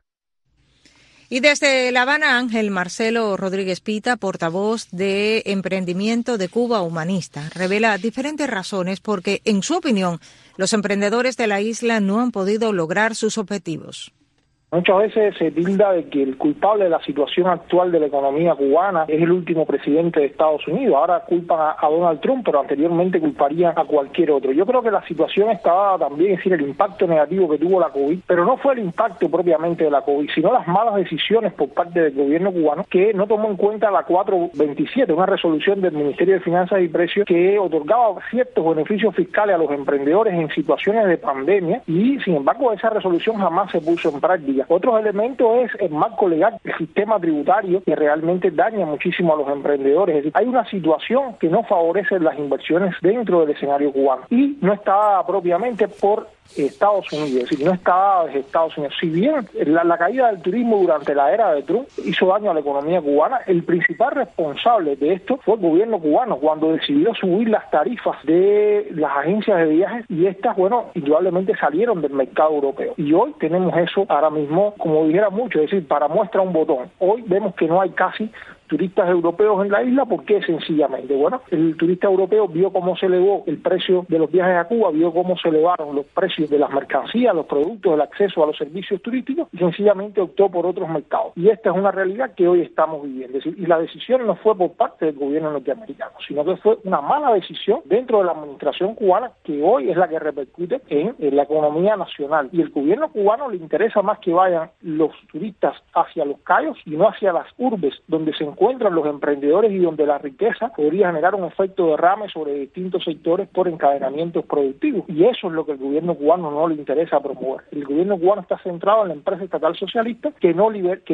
Speaker 2: Y desde La Habana, Ángel Marcelo Rodríguez Pita, portavoz de Emprendimiento de Cuba Humanista, revela diferentes razones porque, en su opinión, los emprendedores de la isla no han podido lograr sus objetivos.
Speaker 10: Muchas veces se tilda de que el culpable de la situación actual de la economía cubana es el último presidente de Estados Unidos. Ahora culpan a Donald Trump, pero anteriormente culparían a cualquier otro. Yo creo que la situación estaba también, es decir, el impacto negativo que tuvo la COVID, pero no fue el impacto propiamente de la COVID, sino las malas decisiones por parte del gobierno cubano, que no tomó en cuenta la 427, una resolución del Ministerio de Finanzas y Precios que otorgaba ciertos beneficios fiscales a los emprendedores en situaciones de pandemia, y sin embargo esa resolución jamás se puso en práctica. Otro elemento es el marco legal, el sistema tributario, que realmente daña muchísimo a los emprendedores. Es decir, hay una situación que no favorece las inversiones dentro del escenario cubano y no está propiamente por Estados Unidos, es decir, no está desde Estados Unidos. Si bien la caída del turismo durante la era de Trump hizo daño a la economía cubana, el principal responsable de esto fue el gobierno cubano cuando decidió subir las tarifas de las agencias de viajes, y estas, bueno, indudablemente salieron del mercado europeo. Y hoy tenemos eso ahora mismo, como dijera mucho, es decir, para muestra un botón. Hoy vemos que no hay casi turistas europeos en la isla. ¿Por qué? Sencillamente, bueno, el turista europeo vio cómo se elevó el precio de los viajes a Cuba, vio cómo se elevaron los precios de las mercancías, los productos, el acceso a los servicios turísticos, y sencillamente optó por otros mercados. Y esta es una realidad que hoy estamos viviendo. Es decir, y la decisión no fue por parte del gobierno norteamericano, sino que fue una mala decisión dentro de la administración cubana, que hoy es la que repercute en la economía nacional. Y el gobierno cubano le interesa más que vayan los turistas hacia los cayos y no hacia las urbes, donde se encuentran los emprendedores y donde la riqueza podría generar un efecto derrame sobre distintos sectores por encadenamientos productivos. Y eso es lo que el gobierno cubano no le interesa promover. El gobierno cubano está centrado en la empresa estatal socialista que no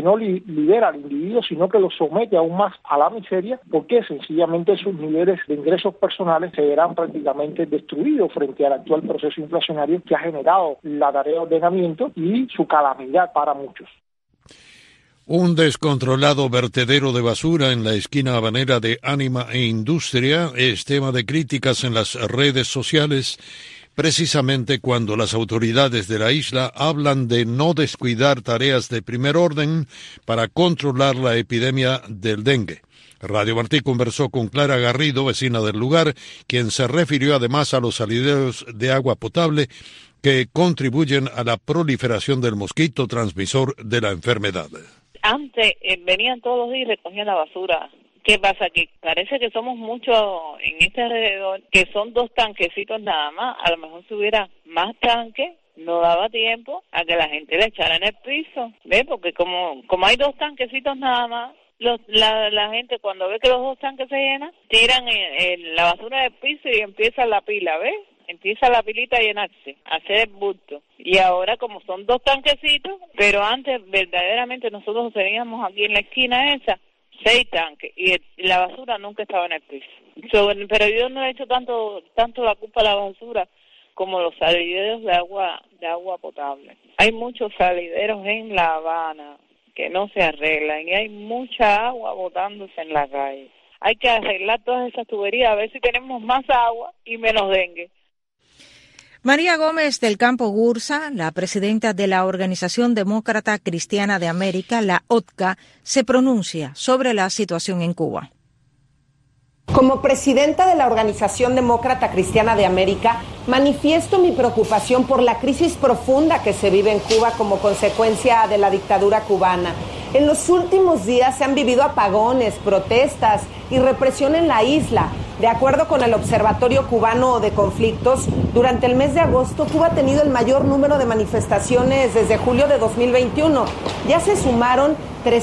Speaker 10: libera al individuo, sino que lo somete aún más a la miseria, porque sencillamente sus niveles de ingresos personales se verán prácticamente destruidos frente al actual proceso inflacionario que ha generado la tarea de ordenamiento y su calamidad para muchos.
Speaker 3: Un descontrolado vertedero de basura en la esquina habanera de Ánima e Industria es tema de críticas en las redes sociales, precisamente cuando las autoridades de la isla hablan de no descuidar tareas de primer orden para controlar la epidemia del dengue. Radio Martí conversó con Clara Garrido, vecina del lugar, quien se refirió además a los salideros de agua potable que contribuyen a la proliferación del mosquito transmisor de la enfermedad.
Speaker 11: Antes venían todos los días y recogían la basura. ¿Qué pasa aquí? Parece que somos muchos en este alrededor, que son 2 tanquecitos nada más. A lo mejor si hubiera más tanques, no daba tiempo a que la gente le echara en el piso. ¿Ves? Porque como hay 2 tanquecitos nada más, la gente cuando ve que los 2 tanques se llenan, tiran la basura del piso y empieza la pila, ¿ves? Empieza la pilita a llenarse, a hacer el bulto. Y ahora como son 2 tanquecitos, pero antes verdaderamente nosotros teníamos aquí en la esquina esa 6 tanques y la basura nunca estaba en el piso. Pero yo no he hecho tanto la culpa a la basura como los salideros de agua potable. Hay muchos salideros en La Habana que no se arreglan y hay mucha agua botándose en la calle. Hay que arreglar todas esas tuberías a ver si tenemos más agua y menos dengue.
Speaker 2: María Gómez del Campo Gursa, la presidenta de la Organización Demócrata Cristiana de América, la ODCA, se pronuncia sobre la situación en Cuba.
Speaker 12: Como presidenta de la Organización Demócrata Cristiana de América, manifiesto mi preocupación por la crisis profunda que se vive en Cuba como consecuencia de la dictadura cubana. En los últimos días se han vivido apagones, protestas y represión en la isla, De acuerdo con el Observatorio Cubano de Conflictos, durante el mes de agosto, Cuba ha tenido el mayor número de manifestaciones desde julio de 2021. Ya se sumaron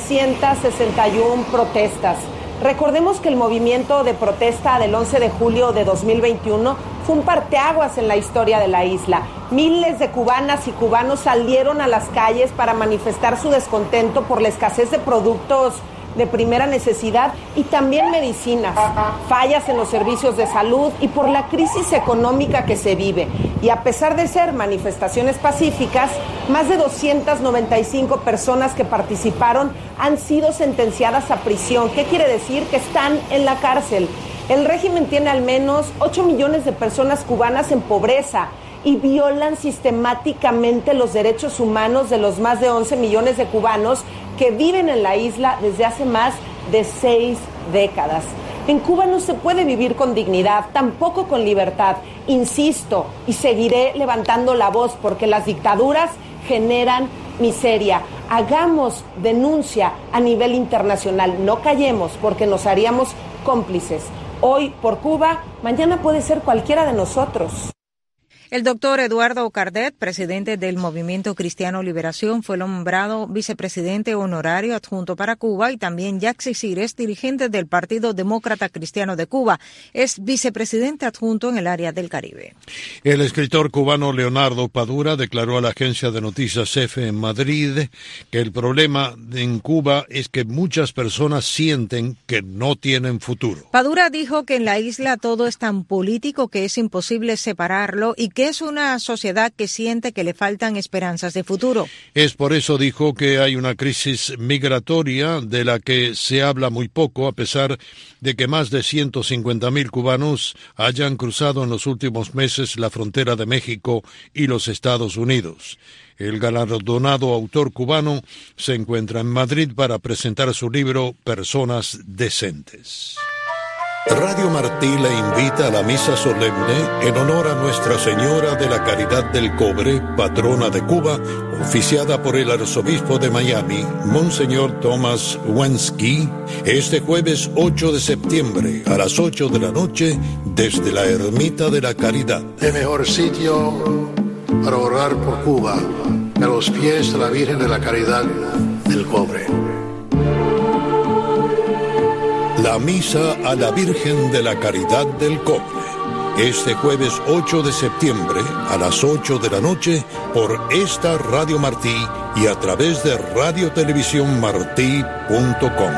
Speaker 12: 361 protestas. Recordemos que el movimiento de protesta del 11 de julio de 2021 fue un parteaguas en la historia de la isla. Miles de cubanas y cubanos salieron a las calles para manifestar su descontento por la escasez de productos de primera necesidad y también medicinas, fallas en los servicios de salud y por la crisis económica que se vive. Y a pesar de ser manifestaciones pacíficas, más de 295 personas que participaron han sido sentenciadas a prisión. ¿Qué quiere decir? Que están en la cárcel. El régimen tiene al menos 8 millones de personas cubanas en pobreza y violan sistemáticamente los derechos humanos de los más de 11 millones de cubanos que viven en la isla desde hace más de 6 décadas. En Cuba no se puede vivir con dignidad, tampoco con libertad. Insisto y seguiré levantando la voz porque las dictaduras generan miseria. Hagamos denuncia a nivel internacional, no callemos porque nos haríamos cómplices. Hoy por Cuba, mañana puede ser cualquiera de nosotros.
Speaker 2: El doctor Eduardo Cardet, presidente del Movimiento Cristiano Liberación, fue nombrado vicepresidente honorario adjunto para Cuba y también Yaxi Cires, dirigente del Partido Demócrata Cristiano de Cuba, es vicepresidente adjunto en el área del Caribe.
Speaker 3: El escritor cubano Leonardo Padura declaró a la agencia de noticias EFE en Madrid que el problema en Cuba es que muchas personas sienten que no tienen futuro.
Speaker 2: Padura dijo que en la isla todo es tan político que es imposible separarlo y que es una sociedad que siente que le faltan esperanzas de futuro.
Speaker 3: Es por eso, dijo, que hay una crisis migratoria de la que se habla muy poco, a pesar de que más de 150.000 cubanos hayan cruzado en los últimos meses la frontera de México y los Estados Unidos. El galardonado autor cubano se encuentra en Madrid para presentar su libro Personas Decentes. Radio Martí le invita a la misa solemne en honor a Nuestra Señora de la Caridad del Cobre, patrona de Cuba, oficiada por el arzobispo de Miami, Monseñor Thomas Wensky, este jueves 8 de septiembre a las 8 de la noche desde la Ermita de la Caridad.
Speaker 13: El mejor sitio para orar por Cuba, a los pies de la Virgen de la Caridad del Cobre.
Speaker 3: La misa a la Virgen de la Caridad del Cobre, este jueves 8 de septiembre a las 8 de la noche por esta Radio Martí y a través de radiotelevisiónmartí.com.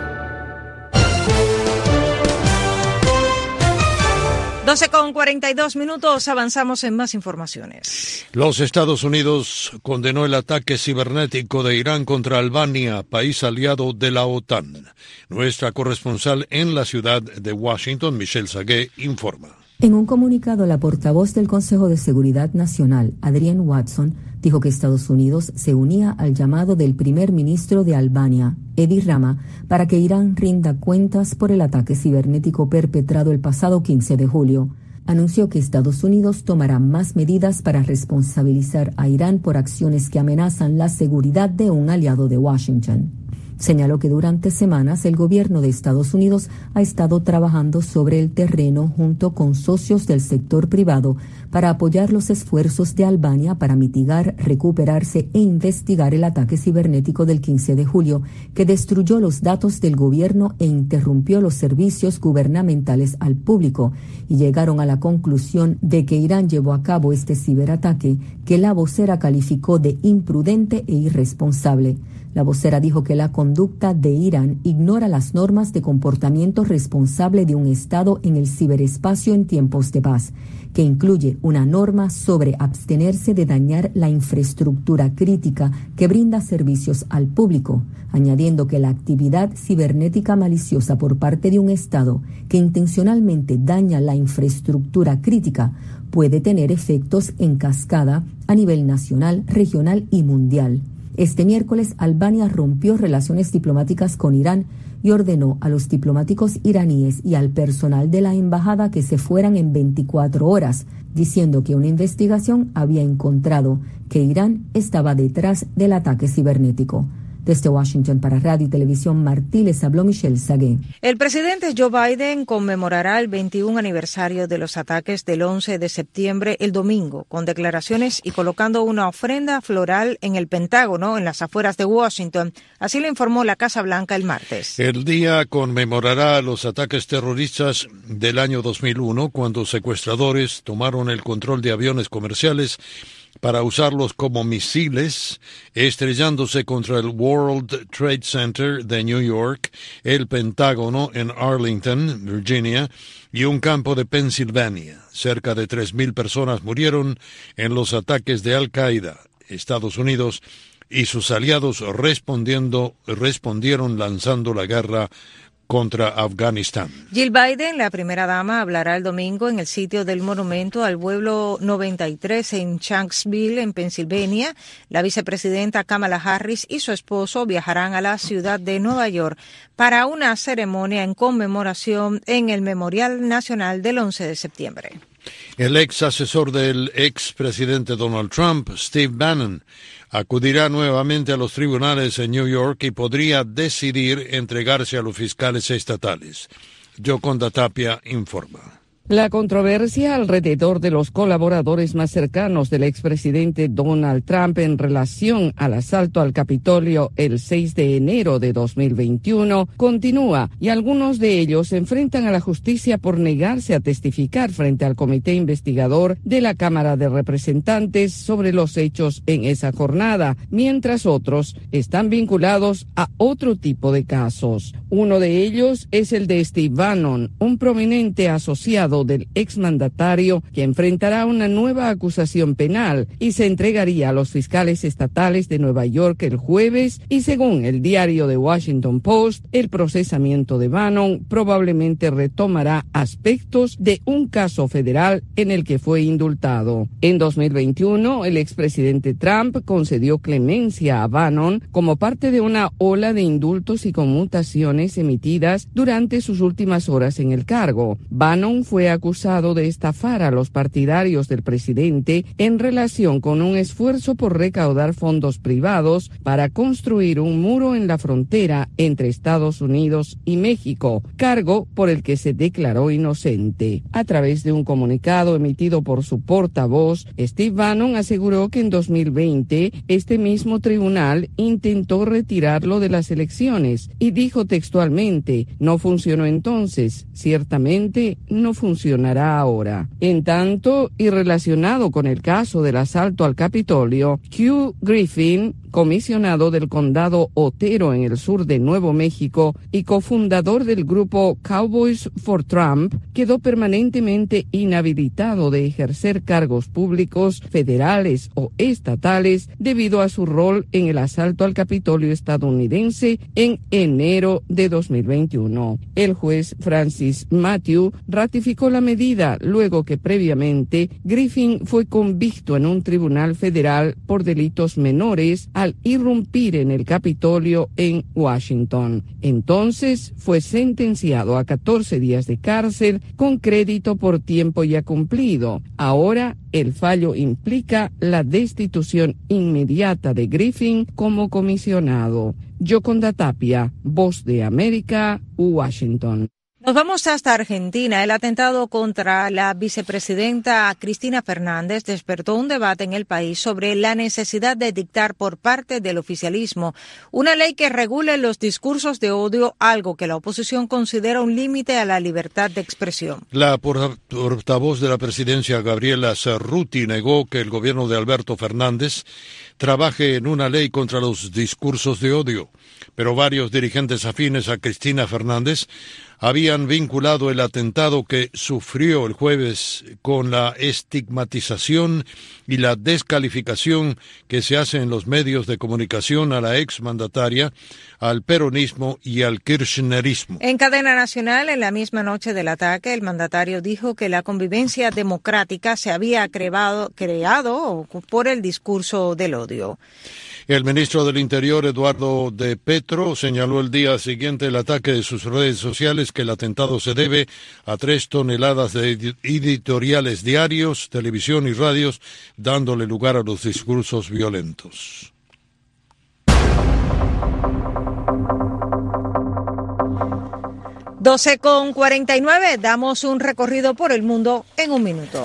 Speaker 2: Con 42 minutos, avanzamos en más informaciones.
Speaker 3: Los Estados Unidos condenó el ataque cibernético de Irán contra Albania, país aliado de la OTAN. Nuestra corresponsal en la ciudad de Washington, Michelle Sagué, informa.
Speaker 24: En un comunicado, la portavoz del Consejo de Seguridad Nacional, Adrienne Watson, dijo que Estados Unidos se unía al llamado del primer ministro de Albania, Edi Rama, para que Irán rinda cuentas por el ataque cibernético perpetrado el pasado 15 de julio. Anunció que Estados Unidos tomará más medidas para responsabilizar a Irán por acciones que amenazan la seguridad de un aliado de Washington. Señaló que durante semanas el gobierno de Estados Unidos ha estado trabajando sobre el terreno junto con socios del sector privado para apoyar los esfuerzos de Albania para mitigar, recuperarse e investigar el ataque cibernético del 15 de julio que destruyó los datos del gobierno e interrumpió los servicios gubernamentales al público, y llegaron a la conclusión de que Irán llevó a cabo este ciberataque que la vocera calificó de imprudente e irresponsable. La vocera dijo que la conducta de Irán ignora las normas de comportamiento responsable de un Estado en el ciberespacio en tiempos de paz, que incluye una norma sobre abstenerse de dañar la infraestructura crítica que brinda servicios al público, añadiendo que la actividad cibernética maliciosa por parte de un Estado que intencionalmente daña la infraestructura crítica puede tener efectos en cascada a nivel nacional, regional y mundial. Este miércoles, Albania rompió relaciones diplomáticas con Irán y ordenó a los diplomáticos iraníes y al personal de la embajada que se fueran en 24 horas, diciendo que una investigación había encontrado que Irán estaba detrás del ataque cibernético. Desde Washington para Radio y Televisión Martí les habló Michelle Sagué.
Speaker 2: El presidente Joe Biden conmemorará el 21 aniversario de los ataques del 11 de septiembre el domingo, con declaraciones y colocando una ofrenda floral en el Pentágono, en las afueras de Washington. Así lo informó la Casa Blanca el martes.
Speaker 3: El día conmemorará los ataques terroristas del año 2001, cuando secuestradores tomaron el control de aviones comerciales para usarlos como misiles, estrellándose contra el World Trade Center de New York, el Pentágono en Arlington, Virginia, y un campo de Pensilvania. Cerca de 3,000 personas murieron en los ataques de Al-Qaeda. Estados Unidos y sus aliados respondieron lanzando la guerra contra Afganistán.
Speaker 2: Jill Biden, la primera dama, hablará el domingo en el sitio del monumento al vuelo 93 en Shanksville, en Pensilvania. La vicepresidenta Kamala Harris y su esposo viajarán a la ciudad de Nueva York para una ceremonia en conmemoración en el Memorial Nacional del 11 de septiembre.
Speaker 3: El ex asesor del expresidente Donald Trump, Steve Bannon, acudirá nuevamente a los tribunales en New York y podría decidir entregarse a los fiscales estatales. Yoconda Tapia informa.
Speaker 14: La controversia alrededor de los colaboradores más cercanos del expresidente Donald Trump en relación al asalto al Capitolio el 6 de enero de 2021 continúa y algunos de ellos se enfrentan a la justicia por negarse a testificar frente al comité investigador de la Cámara de Representantes sobre los hechos en esa jornada, mientras otros están vinculados a otro tipo de casos. Uno de ellos es el de Steve Bannon, un prominente asociado del exmandatario que enfrentará una nueva acusación penal y se entregaría a los fiscales estatales de Nueva York el jueves, y según el diario The Washington Post, el procesamiento de Bannon probablemente retomará aspectos de un caso federal en el que fue indultado. En 2021, el expresidente Trump concedió clemencia a Bannon como parte de una ola de indultos y conmutaciones emitidas durante sus últimas horas en el cargo. Bannon fue acusado de estafar a los partidarios del presidente en relación con un esfuerzo por recaudar fondos privados para construir un muro en la frontera entre Estados Unidos y México, cargo por el que se declaró inocente. A través de un comunicado emitido por su portavoz, Steve Bannon aseguró que en 2020 este mismo tribunal intentó retirarlo de las elecciones y dijo textualmente: "No funcionó entonces, ciertamente no funcionará ahora". En tanto, y relacionado con el caso del asalto al Capitolio, Hugh Griffin, comisionado del condado Otero en el sur de Nuevo México y cofundador del grupo Cowboys for Trump, quedó permanentemente inhabilitado de ejercer cargos públicos, federales o estatales debido a su rol en el asalto al Capitolio estadounidense en enero de 2021. El juez Francis Matthew ratificó la medida luego que previamente Griffin fue convicto en un tribunal federal por delitos menores al irrumpir en el Capitolio en Washington. Entonces fue sentenciado a 14 días de cárcel con crédito por tiempo ya cumplido. Ahora el fallo implica la destitución inmediata de Griffin como comisionado. Yoconda Tapia, Voz de América, Washington.
Speaker 2: Nos vamos hasta Argentina. El atentado contra la vicepresidenta Cristina Fernández despertó un debate en el país sobre la necesidad de dictar por parte del oficialismo una ley que regule los discursos de odio, algo que la oposición considera un límite a la libertad de expresión.
Speaker 3: La portavoz de la presidencia, Gabriela Cerruti, negó que el gobierno de Alberto Fernández trabaje en una ley contra los discursos de odio, pero varios dirigentes afines a Cristina Fernández habían vinculado el atentado que sufrió el jueves con la estigmatización y la descalificación que se hace en los medios de comunicación a la exmandataria, al peronismo y al kirchnerismo.
Speaker 2: En cadena nacional, en la misma noche del ataque, el mandatario dijo que la convivencia democrática se había creado por el discurso del odio.
Speaker 3: El ministro del Interior, Eduardo de Petro, señaló el día siguiente el ataque de sus redes sociales que el atentado se debe a 3 toneladas de editoriales diarios, televisión y radios, dándole lugar a los discursos violentos.
Speaker 2: 12:49, damos un recorrido por el mundo en un minuto.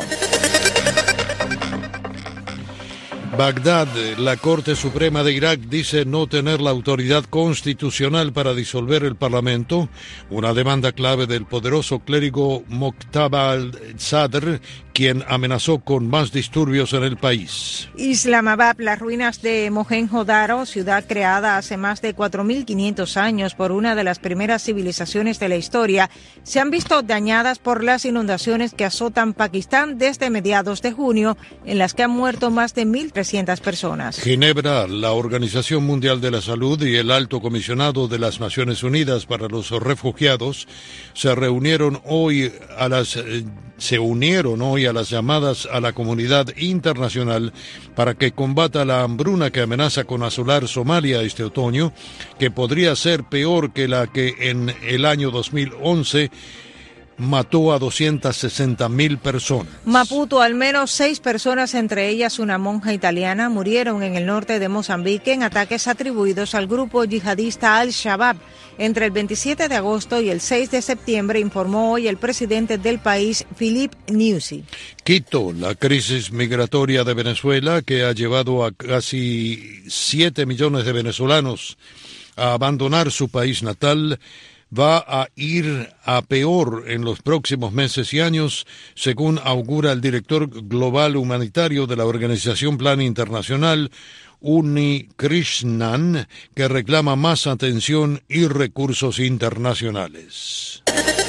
Speaker 3: Bagdad, la Corte Suprema de Irak dice no tener la autoridad constitucional para disolver el Parlamento, una demanda clave del poderoso clérigo Moqtada al-Sadr, quien amenazó con más disturbios en el país.
Speaker 2: Islamabad, las ruinas de Mohenjo-Daro, ciudad creada hace más de 4.500 años por una de las primeras civilizaciones de la historia, se han visto dañadas por las inundaciones que azotan Pakistán desde mediados de junio, en las que han muerto más de 1.300 personas.
Speaker 3: Ginebra, la Organización Mundial de la Salud y el Alto Comisionado de las Naciones Unidas para los Refugiados se unieron hoy a las llamadas a la comunidad internacional para que combata la hambruna que amenaza con asolar Somalia este otoño, que podría ser peor que la que en el año 2011 mató a 260.000 personas.
Speaker 2: Maputo, al menos 6 personas, entre ellas una monja italiana, murieron en el norte de Mozambique en ataques atribuidos al grupo yihadista Al-Shabaab. Entre el 27 de agosto y el 6 de septiembre, informó hoy el presidente del país, Philippe Nyusi.
Speaker 3: Quito, la crisis migratoria de Venezuela, que ha llevado a casi 7 millones de venezolanos a abandonar su país natal, va a ir a peor en los próximos meses y años, según augura el director global humanitario de la Organización Plan Internacional, Uni Krishnan, que reclama más atención y recursos internacionales.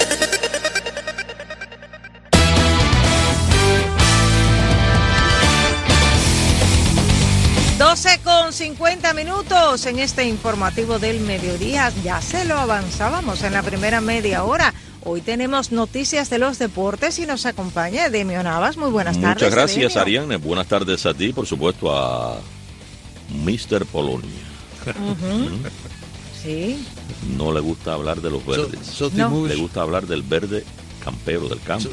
Speaker 2: Con 50 minutos en este informativo del mediodía. Ya se lo avanzábamos en la primera media hora. Hoy tenemos noticias de los deportes y nos acompaña Demio Navas. Muy buenas tardes.
Speaker 15: Muchas gracias,
Speaker 2: Demio.
Speaker 15: Ariane. Buenas tardes a ti, por supuesto, a Mr. Polonia.
Speaker 2: Sí.
Speaker 15: No le gusta hablar de los verdes.
Speaker 2: No.
Speaker 15: Le gusta hablar del verde campero del campo.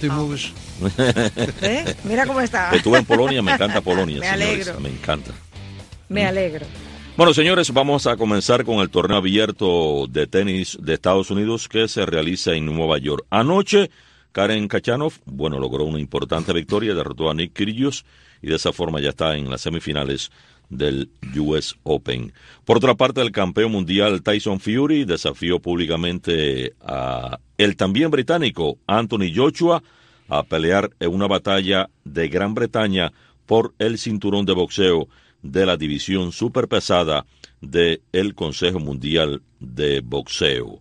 Speaker 2: Mira cómo está.
Speaker 15: Estuve en Polonia, me encanta Polonia.
Speaker 2: Me
Speaker 15: señores,
Speaker 2: alegro.
Speaker 15: me encanta.
Speaker 2: Me alegro.
Speaker 15: Bueno, señores, vamos a comenzar con el torneo abierto de tenis de Estados Unidos que se realiza en Nueva York. Anoche, Karen Khachanov, logró una importante victoria, derrotó a Nick Kyrgios y de esa forma ya está en las semifinales del US Open. Por otra parte, el campeón mundial Tyson Fury desafió públicamente a el también británico Anthony Joshua a pelear en una batalla de Gran Bretaña por el cinturón de boxeo de la división superpesada del Consejo Mundial de Boxeo.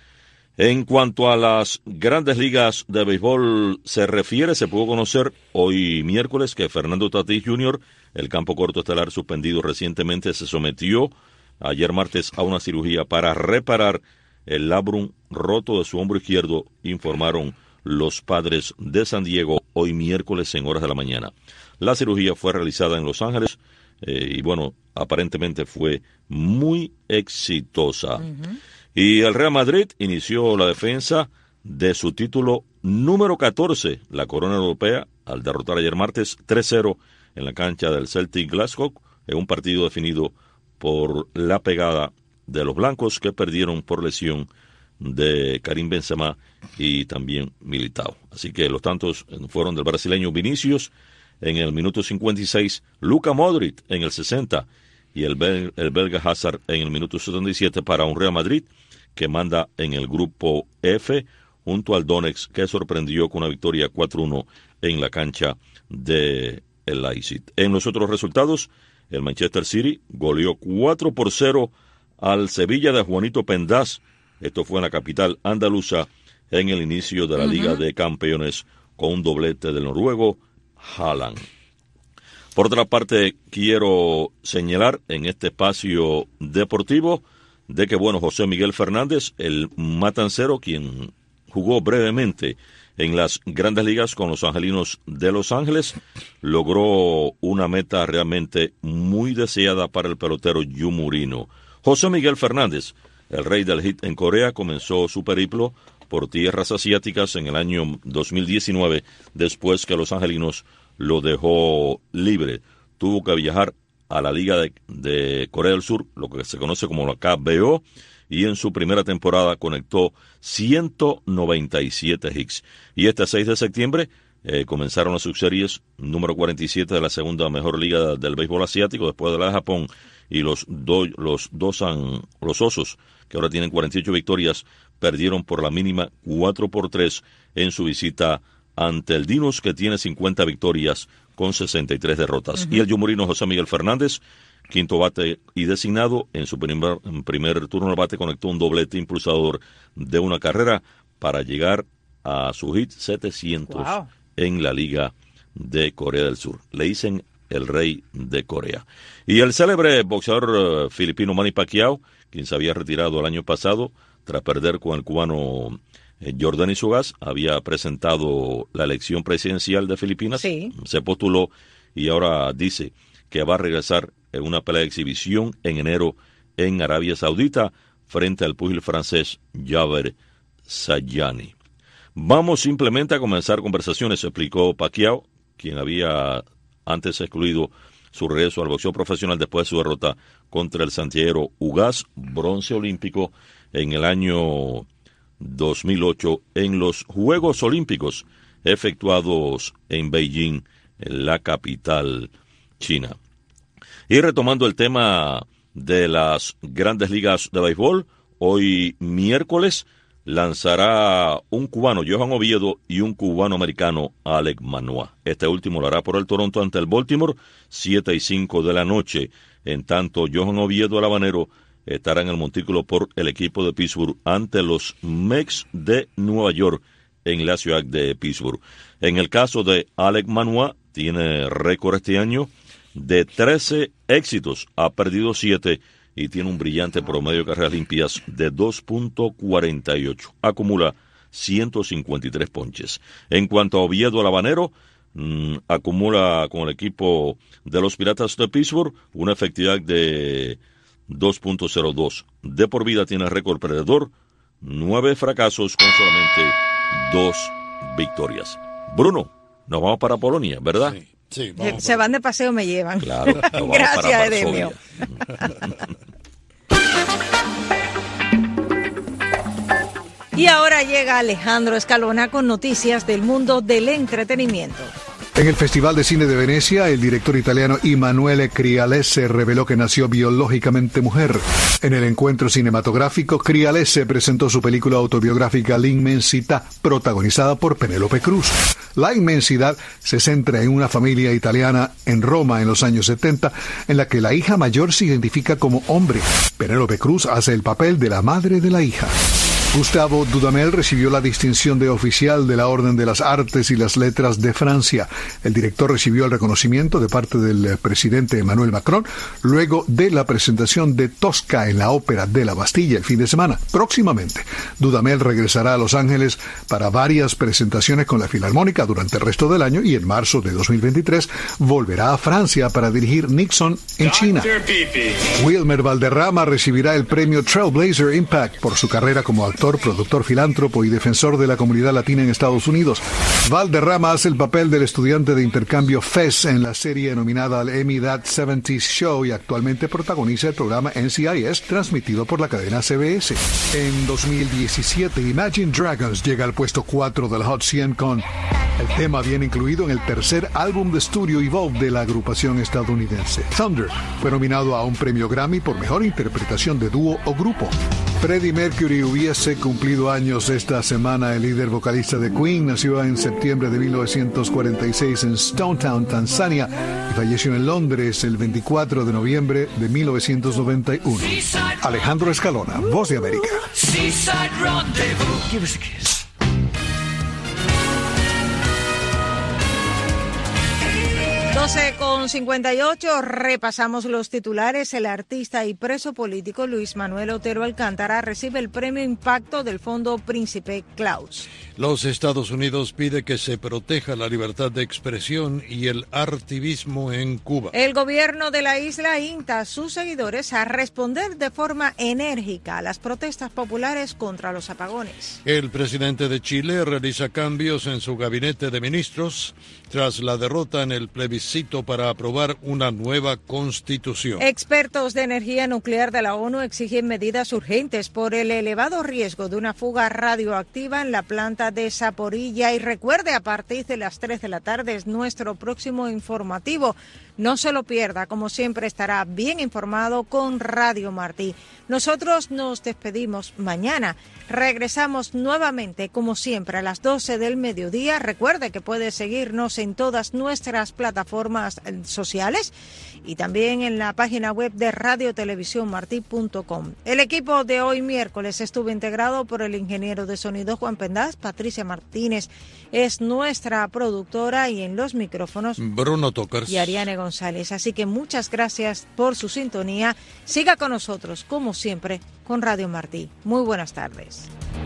Speaker 15: En cuanto a las grandes ligas de béisbol se refiere, se pudo conocer hoy miércoles que Fernando Tatis Jr., el campo corto estelar suspendido recientemente, se sometió ayer martes a una cirugía para reparar el labrum roto de su hombro izquierdo, informaron los Padres de San Diego hoy miércoles en horas de la mañana. La cirugía fue realizada en Los Ángeles y aparentemente fue muy exitosa. Y el Real Madrid inició la defensa de su título número 14, la corona europea, al derrotar ayer martes 3-0 en la cancha del Celtic Glasgow, en un partido definido por la pegada de los blancos, que perdieron por lesión de Karim Benzema y también Militao. Así que los tantos fueron del brasileño Vinicius en el minuto 56, Luka Modric en el 60 y el belga Hazard en el minuto 77 para un Real Madrid que manda en el grupo F junto al Donetsk, que sorprendió con una victoria 4-1 en la cancha de el Leipzig. En los otros resultados, el Manchester City goleó 4-0 al Sevilla de Juanito Pendaz. Esto fue en la capital andaluza en el inicio de la Liga de Campeones con un doblete del noruego Haaland. Por otra parte, quiero señalar en este espacio deportivo de que, José Miguel Fernández, el matancero, quien jugó brevemente en las grandes ligas con los angelinos de Los Ángeles, logró una meta realmente muy deseada para el pelotero yumurino. José Miguel Fernández, el rey del hit en Corea, comenzó su periplo por tierras asiáticas en el año 2019, después que los angelinos lo dejó libre. Tuvo que viajar a la Liga de Corea del Sur, lo que se conoce como la KBO, y en su primera temporada conectó 197 hits. Y este 6 de septiembre comenzaron las subseries número 47 de la segunda mejor liga del béisbol asiático, después de la de Japón, y los Osos, que ahora tienen 48 victorias, perdieron por la mínima 4-3 en su visita ante el Dinos, que tiene 50 victorias con 63 derrotas. Y el yumurino José Miguel Fernández, quinto bate y designado, en su primer turno de bate conectó un doblete impulsador de una carrera para llegar a su hit 700 en la Liga de Corea del Sur. Le dicen el rey de Corea. Y el célebre boxeador filipino Manny Pacquiao, quien se había retirado el año pasado tras perder con el cubano Yordenis Ugas, había presentado la elección presidencial de Filipinas, se postuló y ahora dice que va a regresar en una pelea de exhibición en enero en Arabia Saudita frente al púgil francés Javer Sayani. Vamos simplemente a comenzar conversaciones, explicó Pacquiao, quien había antes excluido su regreso al boxeo profesional después de su derrota contra el santiaguero Ugas, bronce olímpico en el año 2008 en los Juegos Olímpicos efectuados en Beijing, en la capital china. Y retomando el tema de las grandes ligas de béisbol, hoy miércoles lanzará un cubano, Johan Oviedo, y un cubano-americano, Alek Manoah. Este último lo hará por el Toronto ante el Baltimore, 7:05 de la noche. En tanto, Johan Oviedo, el habanero, estará en el montículo por el equipo de Pittsburgh ante los Mets de Nueva York en la ciudad de Pittsburgh. En el caso de Alek Manoah, tiene récord este año de 13 éxitos, ha perdido 7 y tiene un brillante promedio de carreras limpias de 2.48. Acumula 153 ponches. En cuanto a Oviedo, el habanero, acumula con el equipo de los Piratas de Pittsburgh una efectividad de 2.02. De por vida tiene récord perdedor, 9 fracasos con solamente 2 victorias. Bruno, nos vamos para Polonia, ¿verdad?
Speaker 2: Sí, se van de paseo, me llevan.
Speaker 15: Claro.
Speaker 2: Gracias, Edemio. Y ahora llega Alejandro Escalona con noticias del mundo del entretenimiento.
Speaker 16: En el Festival de Cine de Venecia, el director italiano Emanuele Crialese reveló que nació biológicamente mujer. En el encuentro cinematográfico, Crialese presentó su película autobiográfica La Inmensidad, protagonizada por Penélope Cruz. La Inmensidad se centra en una familia italiana en Roma en los años 70, en la que la hija mayor se identifica como hombre. Penélope Cruz hace el papel de la madre de la hija. Gustavo Dudamel recibió la distinción de oficial de la Orden de las Artes y las Letras de Francia. El director recibió el reconocimiento de parte del presidente Emmanuel Macron luego de la presentación de Tosca en la Ópera de la Bastilla el fin de semana. Próximamente, Dudamel regresará a Los Ángeles para varias presentaciones con la Filarmónica durante el resto del año y en marzo de 2023 volverá a Francia para dirigir Nixon en China. Wilmer Valderrama recibirá el premio Trailblazer Impact por su carrera como actor, productor, filántropo y defensor de la comunidad latina en Estados Unidos. Valderrama hace el papel del estudiante de intercambio Fez en la serie denominada el Emmy That 70s Show y actualmente protagoniza el programa NCIS transmitido por la cadena CBS. En 2017, Imagine Dragons llega al puesto 4 del Hot 100 con el tema bien incluido en el tercer álbum de estudio Evolve de la agrupación estadounidense. Thunder fue nominado a un premio Grammy por mejor interpretación de dúo o grupo. Freddie Mercury hubiese cumplido años esta semana. El líder vocalista de Queen nació en septiembre de 1946 en Stone Town, Tanzania, y falleció en Londres el 24 de noviembre de 1991. Alejandro Escalona, Voz de América. Give us a kiss.
Speaker 2: 12:58, repasamos los titulares. El artista y preso político Luis Manuel Otero Alcántara recibe el premio Impacto del Fondo Príncipe Claus.
Speaker 3: Los Estados Unidos pide que se proteja la libertad de expresión y el artivismo en Cuba.
Speaker 2: El gobierno de la isla insta a sus seguidores a responder de forma enérgica a las protestas populares contra los apagones.
Speaker 3: El presidente de Chile realiza cambios en su gabinete de ministros tras la derrota en el plebiscito plebiscito para aprobar una nueva constitución.
Speaker 2: Expertos de energía nuclear de la ONU exigen medidas urgentes por el elevado riesgo de una fuga radioactiva en la planta de Zaporilla. Y recuerde, a partir de las 3 de la tarde es nuestro próximo informativo. No se lo pierda, como siempre estará bien informado con Radio Martí. Nosotros nos despedimos mañana. Regresamos nuevamente, como siempre, a las 12 del mediodía. Recuerde que puede seguirnos en todas nuestras plataformas sociales y también en la página web de radiotelevisiónmartí.com. El equipo de hoy miércoles estuvo integrado por el ingeniero de sonido Juan Pendaz. Patricia Martínez es nuestra productora y en los micrófonos
Speaker 3: Bruno Tokers
Speaker 2: y Ariane González. Así que muchas gracias por su sintonía. Siga con nosotros, como siempre, con Radio Martí. Muy buenas tardes.